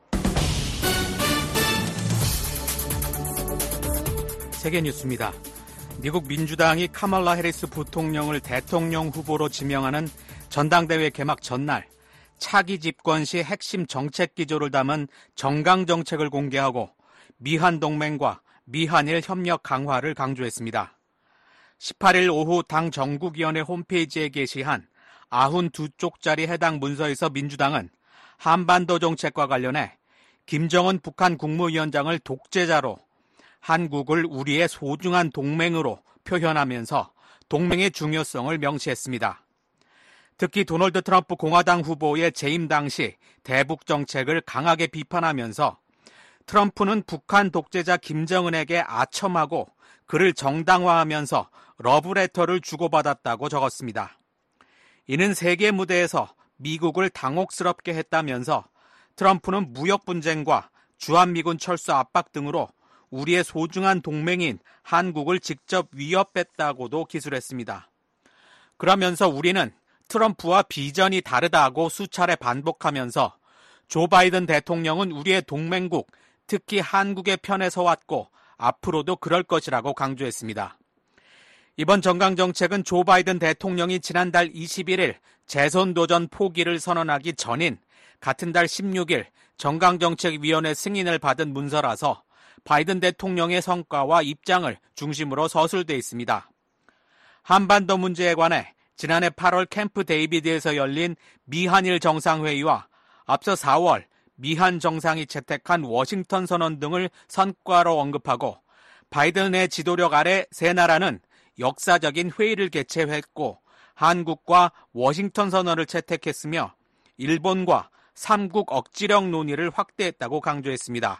[SPEAKER 5] 세계뉴스입니다. 미국 민주당이 카말라 해리스 부통령을 대통령 후보로 지명하는 전당대회 개막 전날 차기 집권 시 핵심 정책 기조를 담은 정강 정책을 공개하고 미한 동맹과 미한일 협력 강화를 강조했습니다. 십팔 일 오후 당 전국위원회 홈페이지에 게시한 구십이 쪽짜리 해당 문서에서 민주당은 한반도 정책과 관련해 김정은 북한 국무위원장을 독재자로, 한국을 우리의 소중한 동맹으로 표현하면서 동맹의 중요성을 명시했습니다. 특히 도널드 트럼프 공화당 후보의 재임 당시 대북 정책을 강하게 비판하면서 트럼프는 북한 독재자 김정은에게 아첨하고 그를 정당화하면서 러브레터를 주고받았다고 적었습니다. 이는 세계 무대에서 미국을 당혹스럽게 했다면서 트럼프는 무역 분쟁과 주한미군 철수 압박 등으로 우리의 소중한 동맹인 한국을 직접 위협했다고도 기술했습니다. 그러면서 우리는 트럼프와 비전이 다르다고 수차례 반복하면서 조 바이든 대통령은 우리의 동맹국, 특히 한국의 편에 서왔고 앞으로도 그럴 것이라고 강조했습니다. 이번 정강정책은 조 바이든 대통령이 지난달 이십일 일 재선 도전 포기를 선언하기 전인 같은 달 십육 일 정강정책위원회 승인을 받은 문서라서 바이든 대통령의 성과와 입장을 중심으로 서술돼 있습니다. 한반도 문제에 관해 지난해 팔월 캠프 데이비드에서 열린 미한일 정상회의와 앞서 사월 미한 정상이 채택한 워싱턴 선언 등을 성과로 언급하고 바이든의 지도력 아래 세 나라는 역사적인 회의를 개최했고 한국과 워싱턴 선언을 채택했으며 일본과 삼국 억지력 논의를 확대했다고 강조했습니다.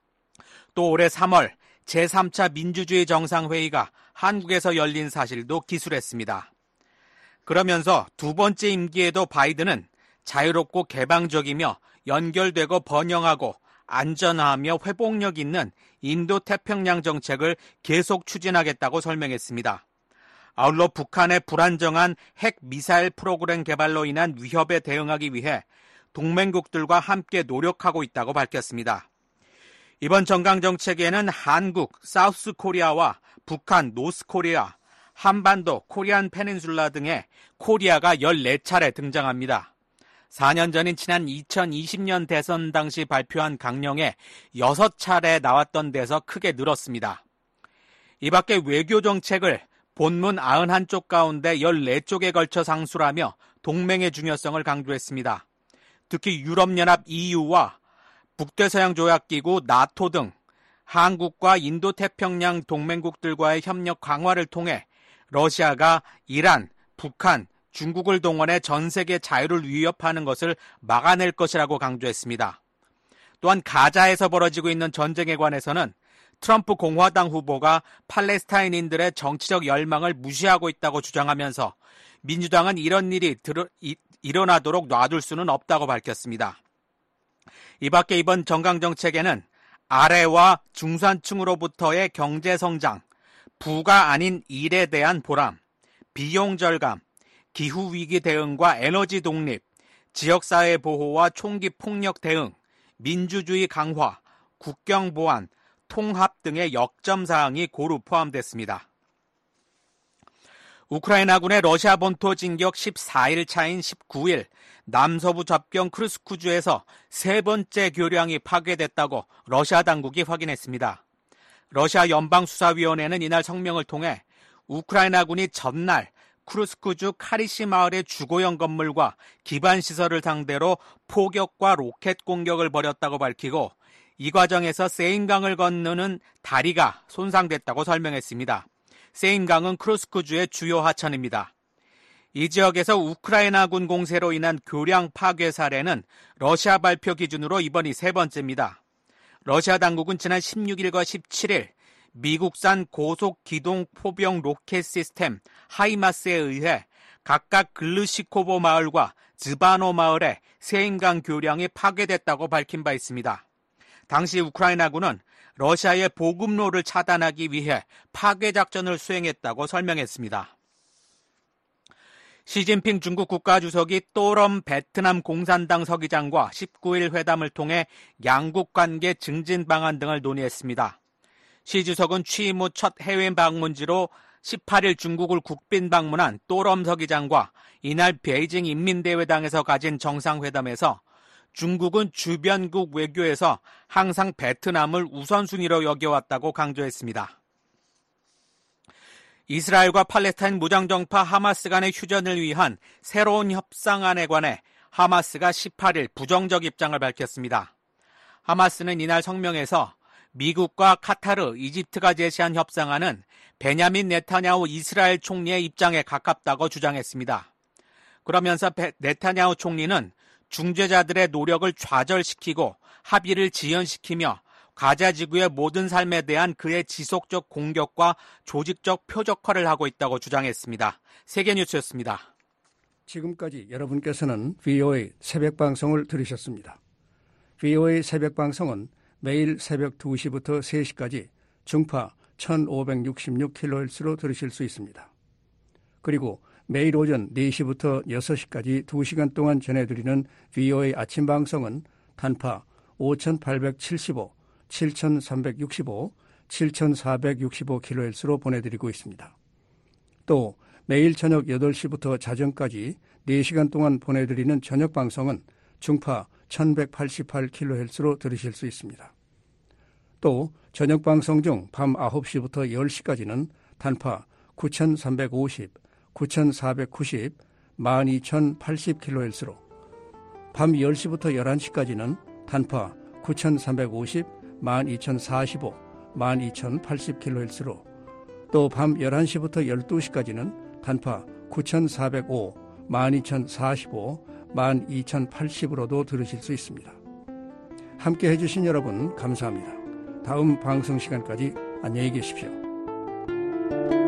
[SPEAKER 5] 또 올해 삼월 제삼 차 민주주의 정상회의가 한국에서 열린 사실도 기술했습니다. 그러면서 두 번째 임기에도 바이든은 자유롭고 개방적이며 연결되고 번영하고 안전하며 회복력 있는 인도태평양 정책을 계속 추진하겠다고 설명했습니다. 아울러 북한의 불안정한 핵 미사일 프로그램 개발로 인한 위협에 대응하기 위해 동맹국들과 함께 노력하고 있다고 밝혔습니다. 이번 정강정책에는 한국, 사우스코리아와 북한, 노스코리아, 한반도, 코리안 페닌슐라 등의 코리아가 열네 차례 등장합니다. 사 년 전인 지난 이천이십 년 대선 당시 발표한 강령에 여섯 차례 나왔던 데서 크게 늘었습니다. 이 밖에 외교 정책을 본문 구십일 쪽 가운데 열네 쪽에 걸쳐 상술하며 동맹의 중요성을 강조했습니다. 특히 유럽연합 이유와 북대서양조약기구 나토 등 한국과 인도태평양 동맹국들과의 협력 강화를 통해 러시아가 이란, 북한, 중국을 동원해 전 세계 자유를 위협하는 것을 막아낼 것이라고 강조했습니다. 또한 가자에서 벌어지고 있는 전쟁에 관해서는 트럼프 공화당 후보가 팔레스타인인들의 정치적 열망을 무시하고 있다고 주장하면서 민주당은 이런 일이 들어, 이, 일어나도록 놔둘 수는 없다고 밝혔습니다. 이 밖에 이번 정강정책에는 아래와 중산층으로부터의 경제성장, 부가 아닌 일에 대한 보람, 비용 절감, 기후위기 대응과 에너지 독립, 지역사회 보호와 총기 폭력 대응, 민주주의 강화, 국경 보안, 통합 등의 역점 사항이 고루 포함됐습니다. 우크라이나군의 러시아 본토 진격 십사 일 차인 십구 일 남서부 접경 크루스크주에서 세 번째 교량이 파괴됐다고 러시아 당국이 확인했습니다. 러시아 연방수사위원회는 이날 성명을 통해 우크라이나군이 전날 크루스크주 카리시 마을의 주거용 건물과 기반시설을 상대로 포격과 로켓 공격을 벌였다고 밝히고 이 과정에서 세인강을 건너는 다리가 손상됐다고 설명했습니다. 세인강은 크루스크주의 주요 하천입니다. 이 지역에서 우크라이나군 공세로 인한 교량 파괴 사례는 러시아 발표 기준으로 이번이 세 번째입니다. 러시아 당국은 지난 십육 일과 십칠 일 미국산 고속 기동 포병 로켓 시스템 하이마스에 의해 각각 글르시코보 마을과 즈바노 마을의 세인강 교량이 파괴됐다고 밝힌 바 있습니다. 당시 우크라이나군은 러시아의 보급로를 차단하기 위해 파괴 작전을 수행했다고 설명했습니다. 시진핑 중국 국가주석이 또럼 베트남 공산당 서기장과 십구 일 회담을 통해 양국 관계 증진 방안 등을 논의했습니다. 시 주석은 취임 후 첫 해외 방문지로 십팔 일 중국을 국빈 방문한 또럼 서기장과 이날 베이징 인민대회당에서 가진 정상회담에서 중국은 주변국 외교에서 항상 베트남을 우선순위로 여겨왔다고 강조했습니다. 이스라엘과 팔레스타인 무장정파 하마스 간의 휴전을 위한 새로운 협상안에 관해 하마스가 십팔 일 부정적 입장을 밝혔습니다. 하마스는 이날 성명에서 미국과 카타르, 이집트가 제시한 협상안은 베냐민 네타냐후 이스라엘 총리의 입장에 가깝다고 주장했습니다. 그러면서 네타냐후 총리는 중재자들의 노력을 좌절시키고 합의를 지연시키며 가자 지구의 모든 삶에 대한 그의 지속적 공격과 조직적 표적화를 하고 있다고 주장했습니다. 세계뉴스였습니다.
[SPEAKER 4] 지금까지 여러분께서는 브이오에이 새벽방송을 들으셨습니다. 브이오에이 새벽방송은 매일 새벽 두 시부터 세 시까지 중파 천오백육십육 킬로헤르츠로 들으실 수 있습니다. 그리고 매일 오전 네 시부터 여섯 시까지 두 시간 동안 전해드리는 브이오에이 아침 방송은 단파 오천팔백칠십오, 칠천삼백육십오, 칠천사백육십오 킬로헤르츠로 보내드리고 있습니다. 또 매일 저녁 여덟 시부터 자정까지 네 시간 동안 보내드리는 저녁 방송은 중파 천백팔십팔 킬로헤르츠로 들으실 수 있습니다. 또 저녁 방송 중 밤 아홉 시부터 열 시까지는 단파 구천삼백오십, 구천사백구십, 만 이천팔십 킬로헤르츠로, 밤 열 시부터 열한 시까지는 단파 구천삼백오십, 만 이천사십오, 만 이천팔십 킬로헤르츠로 또 밤 열한 시부터 열두 시까지는 단파 구천사백오, 만 이천사십오, 만 이천팔십으로도 들으실 수 있습니다. 함께 해주신 여러분 감사합니다. 다음 방송 시간까지 안녕히 계십시오.